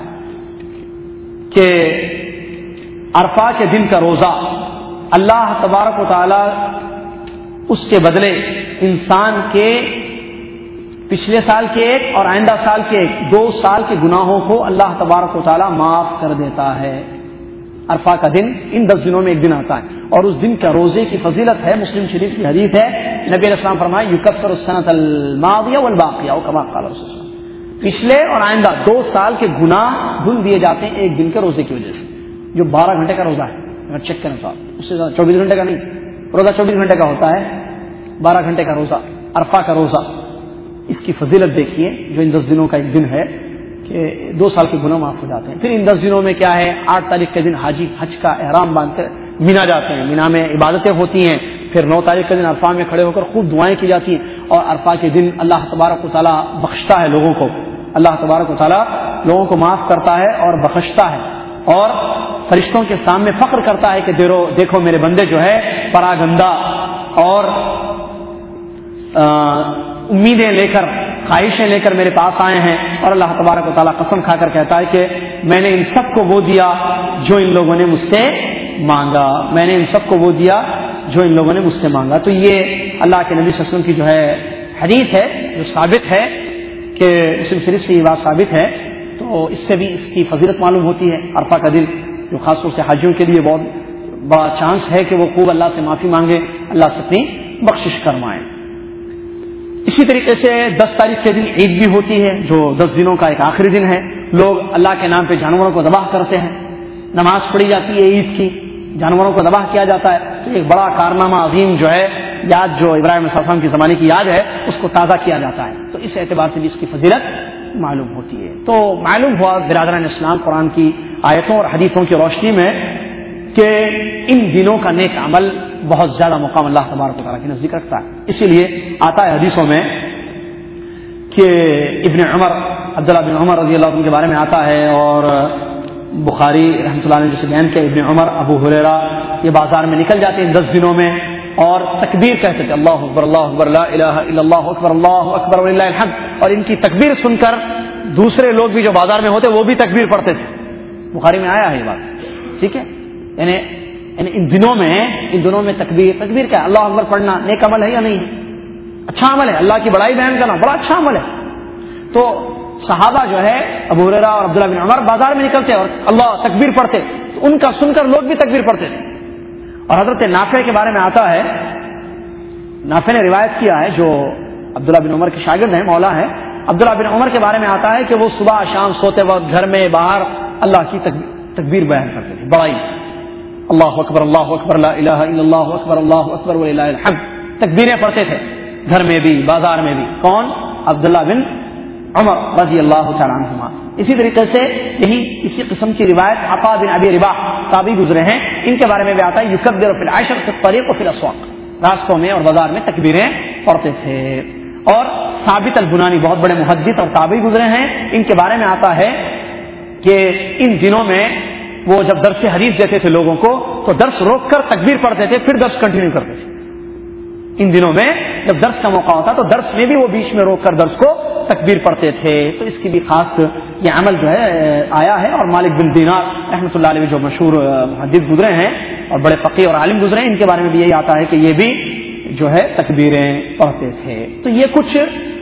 کہ عرفہ کے دن کا روزہ اللہ تبارک و تعالی اس کے بدلے انسان کے پچھلے سال کے ایک اور آئندہ سال کے ایک دو سال کے گناہوں کو اللہ تبارک و تعالی معاف کر دیتا ہے۔ عرفہ کا دن ان دس دنوں میں ایک دن آتا ہے، اور اس دن کا روزے کی فضیلت ہے، مسلم شریف کی حدیث ہے، نبی علیہ السلام فرمائے یکفر السنۃ الماضیہ والباقیہ او کما قال رسول اللہ، پچھلے اور آئندہ دو سال کے گناہ دھل دیے جاتے ہیں ایک دن کے روزے کی وجہ سے، جو بارہ گھنٹے کا روزہ ہے، اگر چیک کریں تو آپ اس سے زیادہ چوبیس گھنٹے کا نہیں، روزہ چوبیس گھنٹے کا ہوتا ہے، بارہ گھنٹے کا روزہ، عرفہ کا روزہ، اس کی فضیلت دیکھیے جو ان دس دنوں کا ایک دن ہے کہ دو سال کے گناہ معاف ہو جاتے ہیں۔ پھر ان دس دنوں میں کیا ہے، آٹھ تاریخ کے دن حاجی حج کا احرام باندھ کر مینا جاتے ہیں، مینا میں عبادتیں ہوتی ہیں، پھر نو تاریخ کے دن عرفہ میں کھڑے ہو کر خوب دعائیں کی جاتی ہیں، اور عرفہ کے دن اللہ تبارک و تعالیٰ بخشتا ہے لوگوں کو، اللہ تبارک و تعالیٰ لوگوں کو معاف کرتا ہے اور بخشتا ہے، اور فرشتوں کے سامنے فخر کرتا ہے کہ دیکھو میرے بندے جو ہے پراگندہ اور امیدیں لے کر خواہشیں لے کر میرے پاس آئے ہیں، اور اللہ تبارک و تعالیٰ قسم کھا کر کہتا ہے کہ میں نے ان سب کو وہ دیا جو ان لوگوں نے مجھ سے مانگا، میں نے ان سب کو وہ دیا جو ان لوگوں نے مجھ سے مانگا۔ تو یہ اللہ کے نبی صلی اللہ علیہ وسلم کی جو ہے حدیث ہے جو ثابت ہے کہ مسلم شریف سے یہ بات ثابت ہے، تو اس سے بھی اس کی فضیلت معلوم ہوتی ہے۔ عرفہ کا دن جو خاص طور سے حاجیوں کے لیے بہت بڑا چانس ہے کہ وہ خوب اللہ سے معافی مانگے، اللہ سے اپنی بخشش فرمائیں۔ اسی طریقے سے دس تاریخ کے دن عید بھی ہوتی ہے جو دس دنوں کا ایک آخری دن ہے، لوگ اللہ کے نام پہ جانوروں کو ذبح کرتے ہیں، نماز پڑھی جاتی ہے عید کی، جانوروں کو ذبح کیا جاتا ہے، تو ایک بڑا کارنامہ عظیم جو ہے، یاد جو ابراہیم علیہ السلام کے زمانے کی یاد ہے اس کو تازہ کیا جاتا ہے، تو اس اعتبار سے بھی اس کی فضیلت معلوم ہوتی ہے۔ تو معلوم ہوا برادران اسلام قرآن کی آیتوں اور حدیثوں کی روشنی میں کہ ان دنوں کا نیک عمل بہت زیادہ مقام اللہ تبارک و تعالیٰ کے نزدیک رکھتا ہے، اسی لیے آتا ہے حدیثوں میں کہ ابن عمر عبداللہ بن عمر رضی اللہ عنہ کے بارے میں آتا ہے، اور بخاری رحمۃ اللہ علیہ جسے بیان کیا ابن عمر ابو ہریرہ یہ بازار میں نکل جاتے ہیں دس دنوں میں اور تکبیر کہتے تھے، اللہ اکبر اللہ اکبر لا الہ الا اللہ اکبر اللہ اکبر وللہ الحمد، اور ان کی تکبیر سن کر دوسرے لوگ بھی جو بازار میں ہوتے وہ بھی تکبیر پڑھتے تھے، بخاری میں آیا ہے یہ بات، ٹھیک ہے، یعنی یعنی ان دنوں میں ان دنوں میں تکبیر تکبیر کیا ہے، اللہ اکبر پڑھنا نیک عمل ہے یا نہیں ہے؟ اچھا عمل ہے، اللہ کی بڑائی بیان کرنا بڑا اچھا عمل ہے۔ تو صحابہ جو ہے ابو ہریرہ اور عبداللہ بن عمر بازار میں نکلتے اور اللہ تکبیر پڑھتے، تو ان کا سن کر لوگ بھی تکبیر پڑھتے تھے۔ اور حضرت نافع کے بارے میں آتا ہے، نافع نے روایت کیا ہے جو عبداللہ بن عمر کے شاگرد ہیں، مولا ہے، عبداللہ بن عمر کے بارے میں آتا ہے کہ وہ صبح شام سوتے وقت گھر میں باہر اللہ کی تکبیر بیان کرتے تھے، بڑائی، اللہ اکبر اللہ اکبر لا الہ الا اللہ اکبر اللہ اکبر وللہ الحمد، تکبیریں پڑھتے تھے گھر میں بھی بازار میں بھی۔ کون؟ عبداللہ بن عمر رضی اللہ تعالیٰ عنہما۔ اسی طریقے سے یہی اسی قسم کی روایت عطا بن ابی رباح تابعی گزرے ہیں، ان کے بارے میں بھی آتا ہے یکبر فی العشر فی الطریق وفی الاسواق، راستوں میں اور بازار میں تکبیریں پڑھتے تھے۔ اور ثابت البنانی بہت بڑے محدث اور تابعی گزرے ہیں، ان کے بارے میں آتا ہے کہ ان دنوں میں وہ جب درس حدیث دیتے تھے لوگوں کو تو درس روک کر تکبیر پڑھتے تھے پھر درس کنٹینیو کرتے تھے۔ ان دنوں میں جب درس کا موقع ہوتا تو درس میں بھی وہ بیچ میں روک کر درس کو تکبیر پڑھتے تھے، تو اس کی بھی خاص یہ عمل جو ہے آیا ہے۔ اور مالک بن دینار رحمۃ اللہ علیہ جو مشہور محدث گزرے ہیں اور بڑے فقیہ اور عالم گزرے ہیں، ان کے بارے میں بھی یہی آتا ہے کہ یہ بھی جو ہے تکبیریں پڑھتے تھے۔ تو یہ کچھ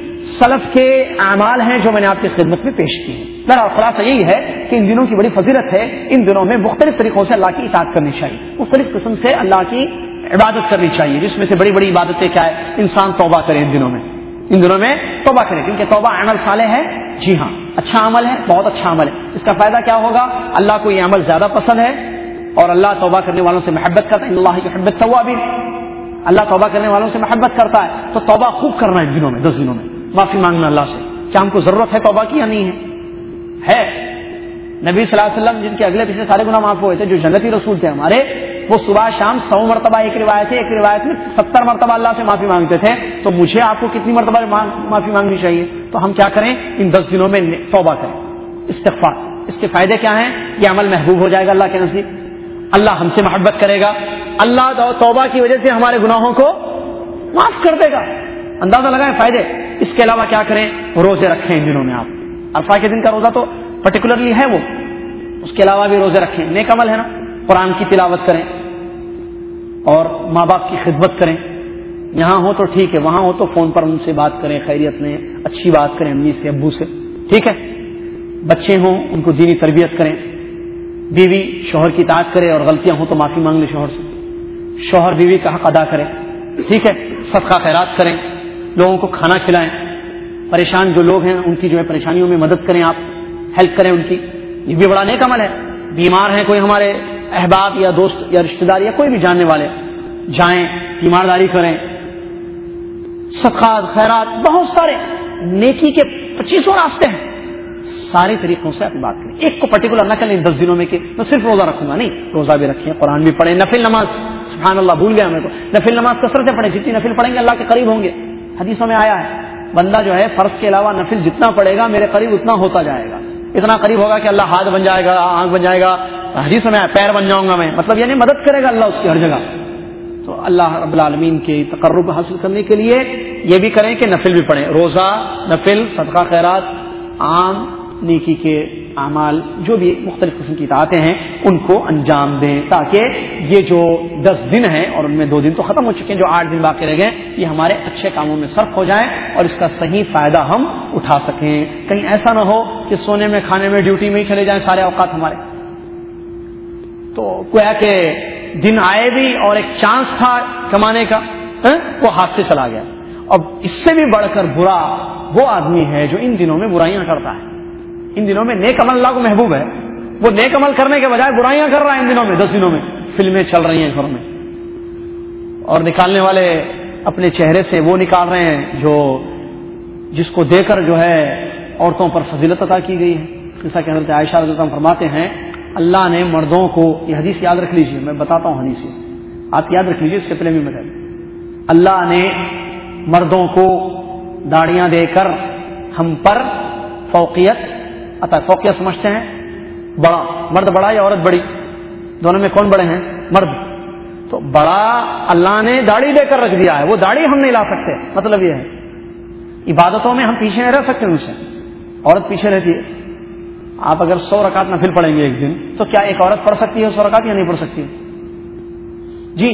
سلف کے اعمال ہیں جو میں نے آپ کی خدمت میں پیش کی ہیں۔ بہرحال خلاصہ یہی ہے کہ ان دنوں کی بڑی فضیلت ہے، ان دنوں میں مختلف طریقوں سے اللہ کی اطاعت کرنی چاہیے، مختلف قسم سے اللہ کی عبادت کرنی چاہیے، جس میں سے بڑی بڑی عبادتیں کیا ہے، انسان توبہ کرے ان دنوں میں، ان دنوں میں توبہ کرے، کیونکہ توبہ عمل صالح ہے، جی ہاں اچھا عمل ہے، بہت اچھا عمل ہے۔ اس کا فائدہ کیا ہوگا؟ اللہ کو یہ عمل زیادہ پسند ہے اور اللہ توبہ کرنے والوں سے محبت کرتا ہے، ان اللہ یحب التوابین، اللہ توبہ کرنے والوں سے محبت کرتا ہے۔ تو توبہ خوب کرنا ہے ان دنوں میں، دس دنوں میں معافی مانگنا اللہ سے۔ کیا ہم کو ضرورت ہے توبہ کی یا نہیں ہے؟ ہے۔ نبی صلی اللہ علیہ وسلم جن کے اگلے پچھلے سارے گناہ معاف ہوئے تھے، جو جنتی رسول تھے ہمارے، وہ صبح شام سو مرتبہ، ایک روایت ہے ایک روایت میں ستر مرتبہ اللہ سے معافی مانگتے تھے، تو مجھے آپ کو کتنی مرتبہ معافی مانگنی چاہیے؟ تو ہم کیا کریں؟ ان دس دنوں میں توبہ کریں، استغفار۔ اس کے فائدے کیا ہیں؟ یہ عمل محبوب ہو جائے گا اللہ کے نزدیک، اللہ ہم سے محبت کرے گا، اللہ توبہ کی وجہ سے ہمارے گناہوں کو معاف کر دے گا. اندازہ لگائیں فائدے. اس کے علاوہ کیا کریں؟ روزے رکھیں ان دنوں میں. آپ عرفہ کے دن کا روزہ تو پرٹیکولرلی ہے وہ, اس کے علاوہ بھی روزے رکھیں. نیک عمل ہے نا. قرآن کی تلاوت کریں اور ماں باپ کی خدمت کریں. یہاں ہو تو ٹھیک ہے, وہاں ہو تو فون پر ان سے بات کریں, خیریت میں اچھی بات کریں امی سے ابو سے, ٹھیک ہے. بچے ہوں ان کو دینی تربیت کریں. بیوی شوہر کی اطاعت کرے اور غلطیاں ہوں تو معافی مانگ لے شوہر سے. شوہر بیوی کا حق ادا کرے, ٹھیک ہے. صدقہ خیرات کریں, لوگوں کو کھانا کھلائیں. پریشان جو لوگ ہیں ان کی جو ہے پریشانیوں میں مدد کریں, آپ ہیلپ کریں ان کی, یہ بھی بڑا نیک عمل ہے. بیمار ہیں کوئی ہمارے احباب یا دوست یا رشتہ دار یا کوئی بھی جاننے والے, جائیں تیمارداری کریں. صدقات خیرات بہت سارے نیکی کے پچیسوں راستے ہیں. سارے طریقوں سے اپنی بات کریں. ایک کو پرٹیکولر نہ کریں دس دنوں میں کہ میں صرف روزہ رکھوں گا, نہیں. روزہ بھی رکھیں, قرآن بھی پڑھیں, نفل نماز, سبحان اللہ بھول گیا میں تو, نفل نماز کثرت سے پڑھیں. جتنی نفل پڑھیں گے اللہ کے قریب ہوں گے. حدیثوں میں آیا ہے بندہ جو ہے فرض کے علاوہ نفل جتنا پڑھے گا میرے قریب اتنا ہوتا جائے گا. اتنا قریب ہوگا کہ اللہ ہاتھ بن جائے گا, آنکھ بن جائے گا, حدیثوں میں پیر بن جاؤں گا میں, مطلب یعنی مدد کرے گا اللہ اس کی ہر جگہ. تو اللہ رب العالمین کے تقرب حاصل کرنے کے لیے یہ بھی کریں کہ نفل بھی پڑھیں. روزہ, نفل, صدقہ خیرات, عام نیکی کے اعمال جو بھی مختلف قسم کی اطاعتیں ہیں ان کو انجام دیں, تاکہ یہ جو دس دن ہیں اور ان میں دو دن تو ختم ہو چکے ہیں, جو آٹھ دن باقی رہ گئے, یہ ہمارے اچھے کاموں میں صرف ہو جائیں اور اس کا صحیح فائدہ ہم اٹھا سکیں. کہیں ایسا نہ ہو کہ سونے میں کھانے میں ڈیوٹی میں ہی چلے جائیں سارے اوقات ہمارے. تو گویا کہ دن آئے بھی اور ایک چانس تھا کمانے کا, وہ ہاتھ سے چلا گیا. اب اس سے بھی بڑھ کر برا وہ آدمی ہے جو ان دنوں میں برائیاں کرتا ہے. ان دنوں میں نیک عمل اللہ کو محبوب ہے, وہ نیک عمل کرنے کے بجائے برائیاں کر رہا ہے. ان دنوں میں دس دنوں میں فلمیں چل رہی ہیں گھروں میں, اور نکالنے والے اپنے چہرے سے وہ نکال رہے ہیں جو جس کو دے کر جو ہے عورتوں پر فضیلت عطا کی گئی ہے. جیسا کہ حضرت عائشہ رضی اللہ عنہا فرماتے ہیں اللہ نے مردوں کو, یہ حدیث یاد رکھ لیجیے, میں بتاتا ہوں حدیث آپ یاد رکھ لیجیے, اس سے پہلے بھی بتا دیں. اللہ نے مردوں کو داڑیاں دے کر ہم پر فوقیت عطا. فوقیت سمجھتے ہیں بڑا, مرد بڑا یا عورت بڑی, دونوں میں کون بڑے ہیں؟ مرد. تو بڑا اللہ نے داڑھی دے کر رکھ دیا ہے, وہ داڑھی ہم نہیں لا سکتے. مطلب یہ ہے عبادتوں میں ہم پیچھے نہیں رہ سکتے ان سے, عورت پیچھے رہتی ہے. آپ اگر سو رکعت نفل پڑھیں گے ایک دن, تو کیا ایک عورت پڑھ سکتی ہے سو رکعت یا نہیں پڑھ سکتی؟ جی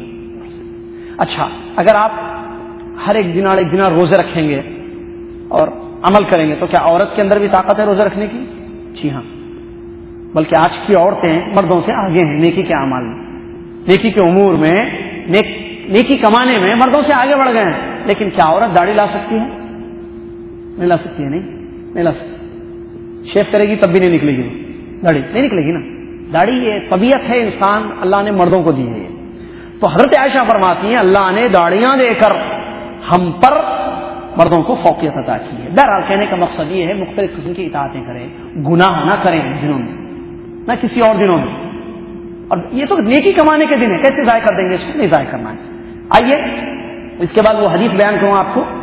اچھا, اگر آپ ہر ایک دن ایک دن روزے رکھیں گے اور عمل کریں گے تو کیا عورت کے اندر بھی طاقت ہے روزے رکھنے کی؟ جی ہاں, بلکہ آج کی عورتیں مردوں سے آگے ہیں نیکی کے اعمال میں, نیکی کے امور میں, نیک, نیکی کمانے میں مردوں سے آگے بڑھ گئے ہیں. لیکن کیا عورت داڑھی لا سکتی ہے؟ نہیں لا سکتی ہے. نہیں نہیں لا سکتی. شیف کرے گی تب بھی نہیں نکلے گی, داڑھی نہیں نکلے گی نا. داڑھی یہ طبیعت ہے انسان, اللہ نے مردوں کو دی ہے. تو حضرت عائشہ فرماتی ہیں اللہ نے داڑیاں دے کر ہم پر مردوں کو فوقیت عطا کی ہے. بہرحال کہنے کا مقصد یہ ہے مختلف قسم کی اطاعتیں کریں, گناہ نہ کریں دنوں میں, نہ کسی اور دنوں میں. اور یہ تو نیکی کمانے کے دن ہے, کیسے ضائع کر دیں گے؟ اس کو نہیں ضائع کرنا ہے. آئیے اس کے بعد وہ حدیث بیان کروں آپ کو.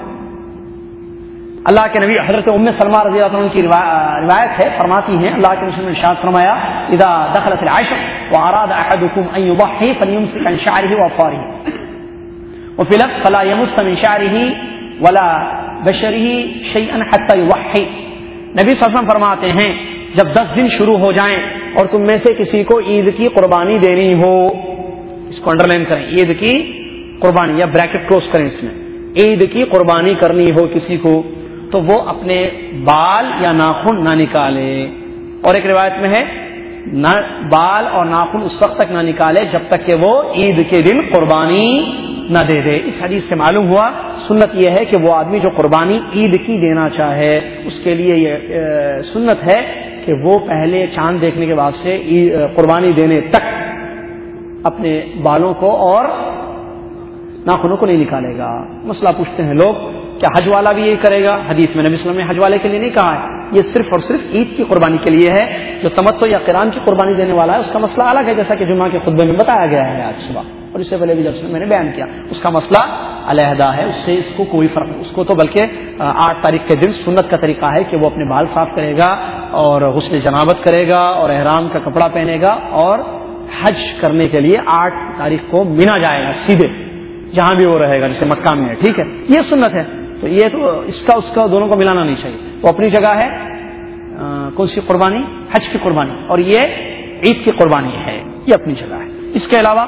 اللہ کے نبی حضرت ام سلمہ رضی اللہ عنہ کی روایت ہے, فرماتی ہیں اللہ کے رسول نے ارشاد فرمایا اذا دخلت العشر واراد احدكم ان يضحي فليمسك عن شعره واظفاره وفي لفظ فلا يمس من شعره ولا بشره شيئا حتى يضحي. نبی صلی اللہ علیہ وسلم فرماتے ہیں جب دس دن شروع ہو جائیں اور تم میں سے کسی کو عید کی قربانی دینی ہو, اس کو انڈر لائن کریں, عید کی قربانی یا بریکٹ کلوز کریں اس میں, عید کی قربانی کرنی ہو کسی کو تو وہ اپنے بال یا ناخن نہ نکالے. اور ایک روایت میں ہے نہ بال اور ناخن اس وقت تک نہ نکالے جب تک کہ وہ عید کے دن قربانی نہ دے دے. اس حدیث سے معلوم ہوا سنت یہ ہے کہ وہ آدمی جو قربانی عید کی دینا چاہے اس کے لیے یہ سنت ہے کہ وہ پہلے چاند دیکھنے کے بعد سے قربانی دینے تک اپنے بالوں کو اور ناخنوں کو نہیں نکالے گا. مسئلہ پوچھتے ہیں لوگ کیا حج والا بھی یہ کرے گا؟ حدیث میں نبی صلی اللہ علیہ وسلم نے حج والے کے لیے نہیں کہا ہے, یہ صرف اور صرف عید کی قربانی کے لیے ہے. جو تمتع یا قران کی قربانی دینے والا ہے اس کا مسئلہ الگ ہے, جیسا کہ جمعہ کے خطبے میں بتایا گیا ہے آج صبح, اور اس سے پہلے بھی جب میں نے بیان کیا اس کا مسئلہ علیحدہ ہے, اس سے اس کو کوئی فرق نہیں. اس کو تو بلکہ آٹھ تاریخ کے دن سنت کا طریقہ ہے کہ وہ اپنے بال صاف کرے گا اور غسل جنابت کرے گا اور احرام کا کپڑا پہنے گا اور حج کرنے کے لیے آٹھ تاریخ کو مینا جائے گا سیدھے جہاں بھی وہ رہے گا، جیسے مکہ میں ہے، ٹھیک ہے، یہ سنت ہے. تو یہ تو اس کا اس کا دونوں کو ملانا نہیں چاہیے. وہ اپنی جگہ ہے کون سی قربانی؟ حج کی قربانی، اور یہ عید کی قربانی ہے، یہ اپنی جگہ ہے. اس کے علاوہ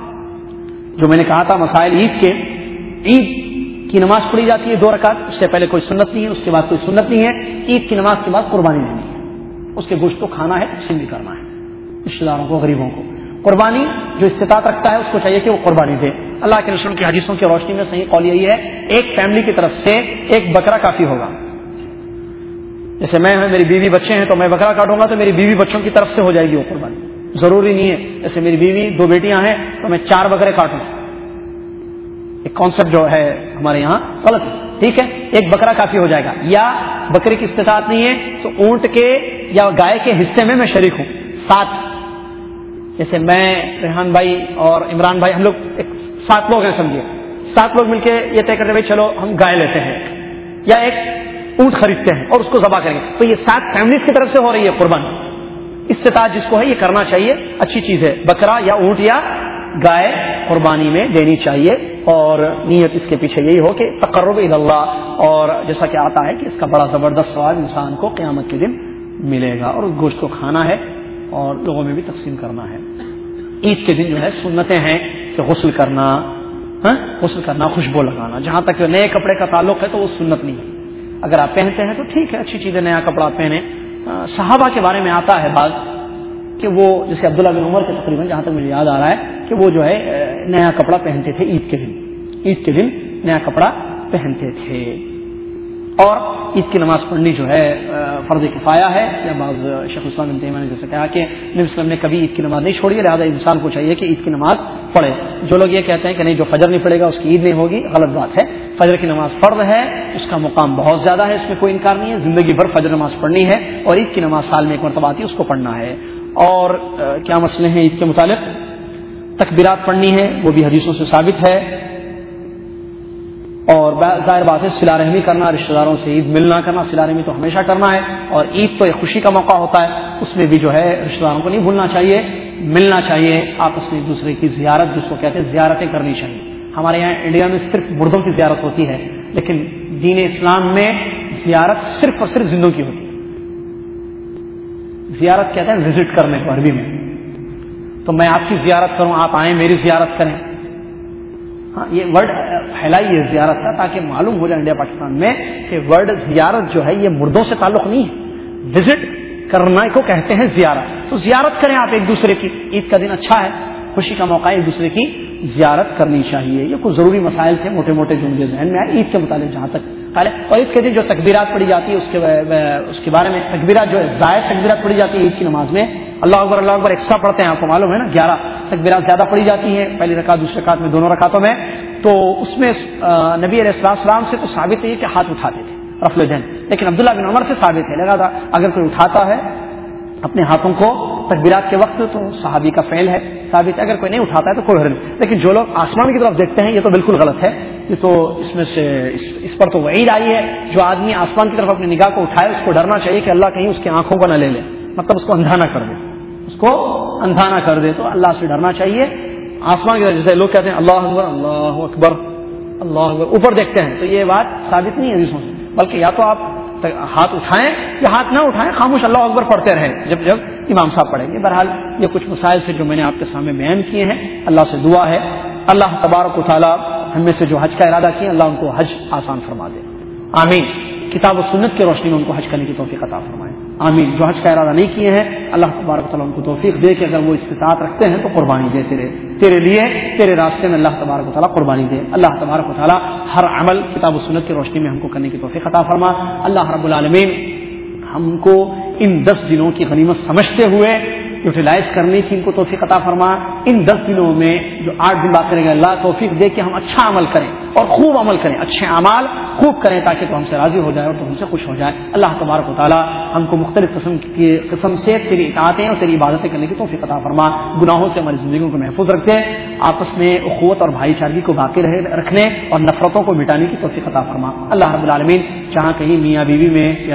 جو میں نے کہا تھا مسائل عید کے، عید کی نماز پڑھی جاتی ہے دو رکعت، اس سے پہلے کوئی سنت نہیں ہے، اس کے بعد کوئی سنت نہیں ہے. عید کی نماز کے بعد قربانی نہیں ہے، اس کے گوشت کو کھانا ہے، تقسیم بھی کرنا ہے رشتے داروں کو، غریبوں کو. قربانی جو استطاعت رکھتا ہے اس کو چاہیے کہ وہ قربانی دے. اللہ کے رسول کی حدیثوں کی روشنی میں صحیح قول یہی ہے، ایک فیملی کی طرف سے ایک بکرا کافی ہوگا. جیسے میں ہوں، میری بیوی بچے ہیں، تو میں بکرا کاٹوں گا تو میری بیوی بچوں کی طرف سے ہو جائے گی وہ قربانی. ضروری نہیں ہے جیسے میری بیوی دو بیٹیاں ہیں تو میں چار بکرے کاٹوں. ایک کانسیپٹ جو ہے ہمارے یہاں غلط ہے، ٹھیک ہے. ایک بکرا کافی ہو جائے گا. یا بکرے کی استطاعت نہیں ہے تو اونٹ کے یا گائے کے حصے میں میں شریک ہوں. سات، جیسے میں، ریحان بھائی اور عمران بھائی، ہم لوگ ایک سات لوگ ہیں سمجھیے، سات لوگ مل کے یہ طے کرتے ہیں بھائی چلو ہم گائے لیتے ہیں یا ایک اونٹ خریدتے ہیں اور اس کو ذبح کریں گے. تو یہ سات فیملیز کی طرف سے ہو رہی ہے قربانی. استطاعت جس کو ہے یہ کرنا چاہیے، اچھی چیز ہے. بکرا یا اونٹ یا گائے قربانی میں دینی چاہیے، اور نیت اس کے پیچھے یہی ہو کہ تقرب الی اللہ، اور جیسا کہ آتا ہے کہ اس کا بڑا زبردست ثواب انسان کو قیامت کے دن ملے گا، اور اس گوشت کو کھانا ہے اور لوگوں میں بھی تقسیم کرنا ہے. عید کے دن جو ہے سنتیں ہیں کہ غسل کرنا، ہاں غسل کرنا، خوشبو لگانا. جہاں تک نئے کپڑے کا تعلق ہے تو وہ سنت نہیں ہے. اگر آپ پہنتے ہیں تو ٹھیک ہے، اچھی چیز ہے، نیا کپڑا پہنے. صحابہ کے بارے میں آتا ہے بعض کہ وہ جیسے عبداللہ بن عمر کے تقریباً جہاں تک مجھے یاد آ رہا ہے کہ وہ جو ہے نیا کپڑا پہنتے تھے عید کے دن، عید کے دن نیا کپڑا پہنتے تھے. اور عید کی نماز پڑھنی جو ہے فرض کفایہ ہے. یا بعض شیخ الاسلام ابن تیمیہ نے جیسے کہا کہ نبی صلی اللہ علیہ وسلم نے کبھی عید کی نماز نہیں چھوڑی ہے، لہٰذا انسان کو چاہیے کہ عید کی نماز پڑھے. جو لوگ یہ کہتے ہیں کہ نہیں جو فجر نہیں پڑھے گا اس کی عید نہیں ہوگی، غلط بات ہے. فجر کی نماز فرض ہے، اس کا مقام بہت زیادہ ہے، اس میں کوئی انکار نہیں ہے. زندگی بھر فجر نماز پڑھنی ہے، اور عید کی نماز سال میں ایک مرتبہ آتی ہے، اس کو پڑھنا ہے. اور کیا مسئلے ہیں عید کے متعلق؟ تکبیرات پڑھنی ہے، وہ بھی حدیثوں سے ثابت ہے. اور ظاہر بات ہے صلہ رحمی کرنا، رشتہ داروں سے عید ملنا کرنا، صلہ رحمی تو ہمیشہ کرنا ہے. اور عید تو ایک خوشی کا موقع ہوتا ہے، اس میں بھی جو ہے رشتہ داروں کو نہیں بھولنا چاہیے، ملنا چاہیے. آپس میں ایک دوسرے کی زیارت، جس کو کہتے ہیں زیارتیں کرنی چاہیے. ہمارے یہاں انڈیا میں صرف مردوں کی زیارت ہوتی ہے، لیکن دین اسلام میں زیارت صرف اور صرف زندوں کی ہوتی ہے. زیارت کہتے ہیں وزٹ کرنے کو عربی میں. تو میں آپ کی زیارت کروں، آپ آئیں میری زیارت کریں. ہاں یہ ورڈ پھیلائیے زیارت کا، تاکہ معلوم ہو جائے انڈیا پاکستان میں کہ ورڈ زیارت جو ہے یہ مردوں سے تعلق نہیں ہے. وزٹ کرنا کو کہتے ہیں زیارت. تو زیارت کریں آپ ایک دوسرے کی. عید کا دن اچھا ہے، خوشی کا موقع ہے، ایک دوسرے کی زیارت کرنی چاہیے. یہ کچھ ضروری مسائل تھے موٹے موٹے جو مجھے ذہن میں آئے عید کے متعلق جہاں تک. اور عید کے دن جو تکبیرات پڑھی جاتی ہے اس کے اس کے بارے میں، تکبیرات جو ہے زائد تکبیرات پڑھی جاتی ہے عید کی نماز میں. اللہ اکبر اللہ اکبر ایکسٹرا پڑھتے ہیں، آپ کو معلوم ہے نا، گیارہ تکبیرات زیادہ پڑھی جاتی ہیں پہلی رکعت دوسری رکعت میں، دونوں رکعتوں میں. تو اس میں نبی علیہ السلام سے تو ثابت ہے کہ ہاتھ اٹھاتے تھے رفع الدین، لیکن عبداللہ بن عمر سے ثابت ہے. لگا تھا اگر کوئی اٹھاتا ہے اپنے ہاتھوں کو تکبیرات کے وقت تو صحابی کا فعل ہے، ثابت ہے. اگر کوئی نہیں اٹھاتا ہے تو کوئی حرج نہیں. لیکن جو لوگ آسمان کی طرف دیکھتے ہیں یہ تو بالکل غلط ہے. یہ تو اس میں سے اس, اس پر تو وعید آئی ہے. جو آدمی آسمان کی طرف اپنی نگاہ کو اٹھائے اس کو ڈرنا چاہیے کہ اللہ کہیں اس کی آنکھوں کو نہ لے لے، مطلب اس کو اندھا نہ کر دے، اس کو اندھا نہ کر دے. تو اللہ سے ڈرنا چاہیے. آسمان کی طرف جیسے لوگ کہتے ہیں اللہ اکبر اللہ اکبر اللہ اکبر، اوپر دیکھتے ہیں، تو یہ بات ثابت نہیں ہے حدیثوں سے. بلکہ یا تو آپ ہاتھ اٹھائیں یا ہاتھ نہ اٹھائیں، خاموش اللہ اکبر پڑھتے رہیں جب جب امام صاحب پڑھیں گے. بہرحال یہ کچھ مسائل سے جو میں نے آپ کے سامنے بیان کیے ہیں. اللہ سے دعا ہے اللہ تبارک و تعالی ہم میں سے جو حج کا ارادہ کیے اللہ ان کو حج آسان فرما دے. آمین. کتاب و سنت کی روشنی میں ان کو حج کرنے کی توفیق عطا فرمائے. آمین. جو حج کا ارادہ نہیں کیے ہیں اللہ تبارک و تعالی ان کو توفیق دے کہ اگر وہ استطاعت رکھتے ہیں تو قربانی دے تیرے تیرے لیے تیرے راستے میں. اللہ تبارک و تعالی قربانی دے. اللہ تبارک و تعالی ہر عمل کتاب و سنت کی روشنی میں ہم کو کرنے کی توفیق عطا فرما. اللہ رب العالمین ہم کو ان دس دنوں کی غنیمت سمجھتے ہوئے یوٹیلائز کرنے کی ان کو توفیق عطا فرما. ان دس دنوں میں جو آٹھ دن باقی رہ گئے اللہ توفیق دے کہ ہم اچھا عمل کریں اور خوب عمل کریں، اچھے اعمال خوب کریں تاکہ تو ہم سے راضی ہو جائے اور تو ہم سے خوش ہو جائے. اللہ تبارک و تعالی ہم کو مختلف قسم کی قسم سے تیری اطاعتیں اور تیری عبادتیں کرنے کی توفیق عطا فرما. گناہوں سے ہماری زندگیوں کو محفوظ رکھتے، آپس میں اخوت اور بھائی چارگی کو باقی رکھنے اور نفرتوں کو مٹانے کی توفیق عطا فرما. اللہ رب العالمین جہاں کہیں میاں بیوی میں یا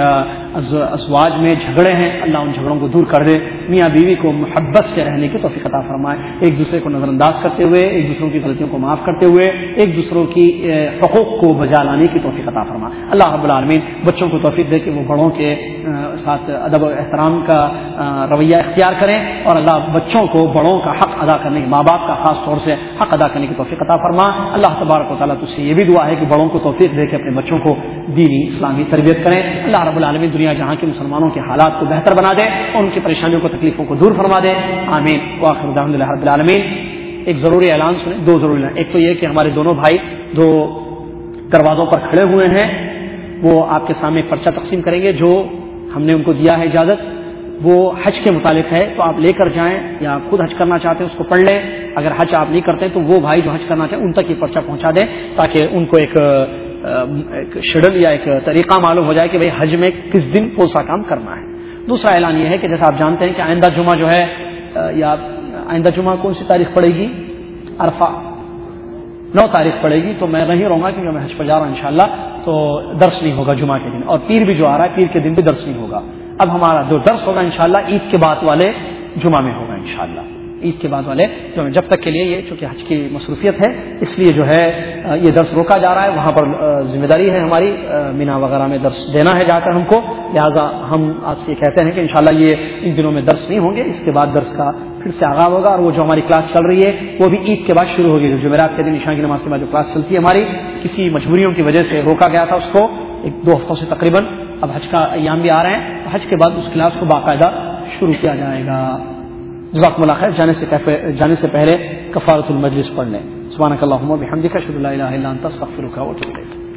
ازواج میں جھگڑے ہیں اللہ ان جھگڑوں کو دور کر دے، میاں بیوی کو محبت سے رہنے کی توفیق عطا فرمائے، ایک دوسرے کو نظر انداز کرتے ہوئے، ایک دوسروں کی غلطیوں کو معاف کرتے ہوئے، ایک دوسروں کی حقوق کو بجا لانے کی توفیق عطا فرمائے۔ اللہ رب العالمین بچوں کو توفیق دے کہ وہ بڑوں کے ساتھ ادب و احترام کا رویہ اختیار کریں، اور اللہ بچوں کو بڑوں کا حق ادا کرنے کی، ماں باپ کا خاص طور سے حق ادا کرنے کی توفیق عطا فرما۔ اللہ تبارک و تعالیٰ تجھ سے یہ بھی دعا ہے کہ بڑوں کو توفیق دے کے اپنے بچوں کو دینی اسلامی تربیت کریں۔ اللہ رب العالمین دنیا جہاں کے مسلمانوں کے حالات کو بہتر بنا دے اور ان کی پریشانیوں کو تکلیفوں کو دور فرما دے، آمین وآخر دعوانا الحمدللہ رب العالمین۔ ایک ضروری اعلان سنیں، دو ضروری اعلان، ایک تو یہ کہ ہمارے دونوں بھائی دو دروازوں پر کھڑے ہوئے ہیں، وہ آپ کے سامنے پرچہ تقسیم کریں گے، جو ہم نے ان کو دیا ہے اجازت وہ حج کے متعلق ہے، تو آپ لے کر جائیں، یا خود حج کرنا چاہتے ہیں اس کو پڑھ لیں، اگر حج آپ نہیں کرتے تو وہ بھائی جو حج کرنا چاہیں ان تک یہ پرچہ پہنچا دیں، تاکہ ان کو ایک ایک شیڈول یا ایک طریقہ معلوم ہو جائے کہ بھئی حج میں کس دن کون سا کام کرنا ہے۔ دوسرا اعلان یہ ہے کہ جیسا آپ جانتے ہیں کہ آئندہ جمعہ جو ہے، یا آئندہ جمعہ کون سی تاریخ پڑے گی؟ عرفہ نو تاریخ پڑے گی، تو میں وہیں رہوں گا کیونکہ میں حج پر جا رہا ہوں انشاءاللہ، تو درس نہیں ہوگا جمعہ کے دن، اور پیر بھی جو آ رہا ہے پیر کے دن بھی درس نہیں ہوگا۔ اب ہمارا جو درس ہوگا انشاءاللہ عید کے بعد والے جمعہ میں ہوگا انشاءاللہ، عید کے بعد والے جو جب تک کے لیے یہ چونکہ حج کی مصروفیت ہے اس لیے جو ہے یہ درس روکا جا رہا ہے، وہاں پر ذمہ داری ہے ہماری مینا وغیرہ میں درس دینا ہے جا کر ہم کو، لہٰذا ہم آج سے کہتے ہیں کہ انشاءاللہ یہ ان دنوں میں درس نہیں ہوں گے، اس کے بعد درس کا پھر سے آغاز ہوگا، اور وہ جو ہماری کلاس چل رہی ہے وہ بھی عید کے بعد شروع ہوگی، جو جمعرات کے دن عشاء کی نماز کے بعد جو کلاس چلتی ہے ہماری، کسی مجبوریوں کی وجہ سے روکا گیا تھا اس کو ایک دو ہفتوں سے تقریباً، اب حج کا ایام بھی آ رہے ہیں، تو حج کے بعد اس کلاس کو باقاعدہ شروع کیا جائے گا۔ جزاکم اللہ خیر۔ جانے سے جانے سے پہلے کفارۃ المجلس پڑھ لیں۔ سبحانک اللہم و بحمدک اشہد ان لا الہ الا انت استغفرک و اتوب الیک۔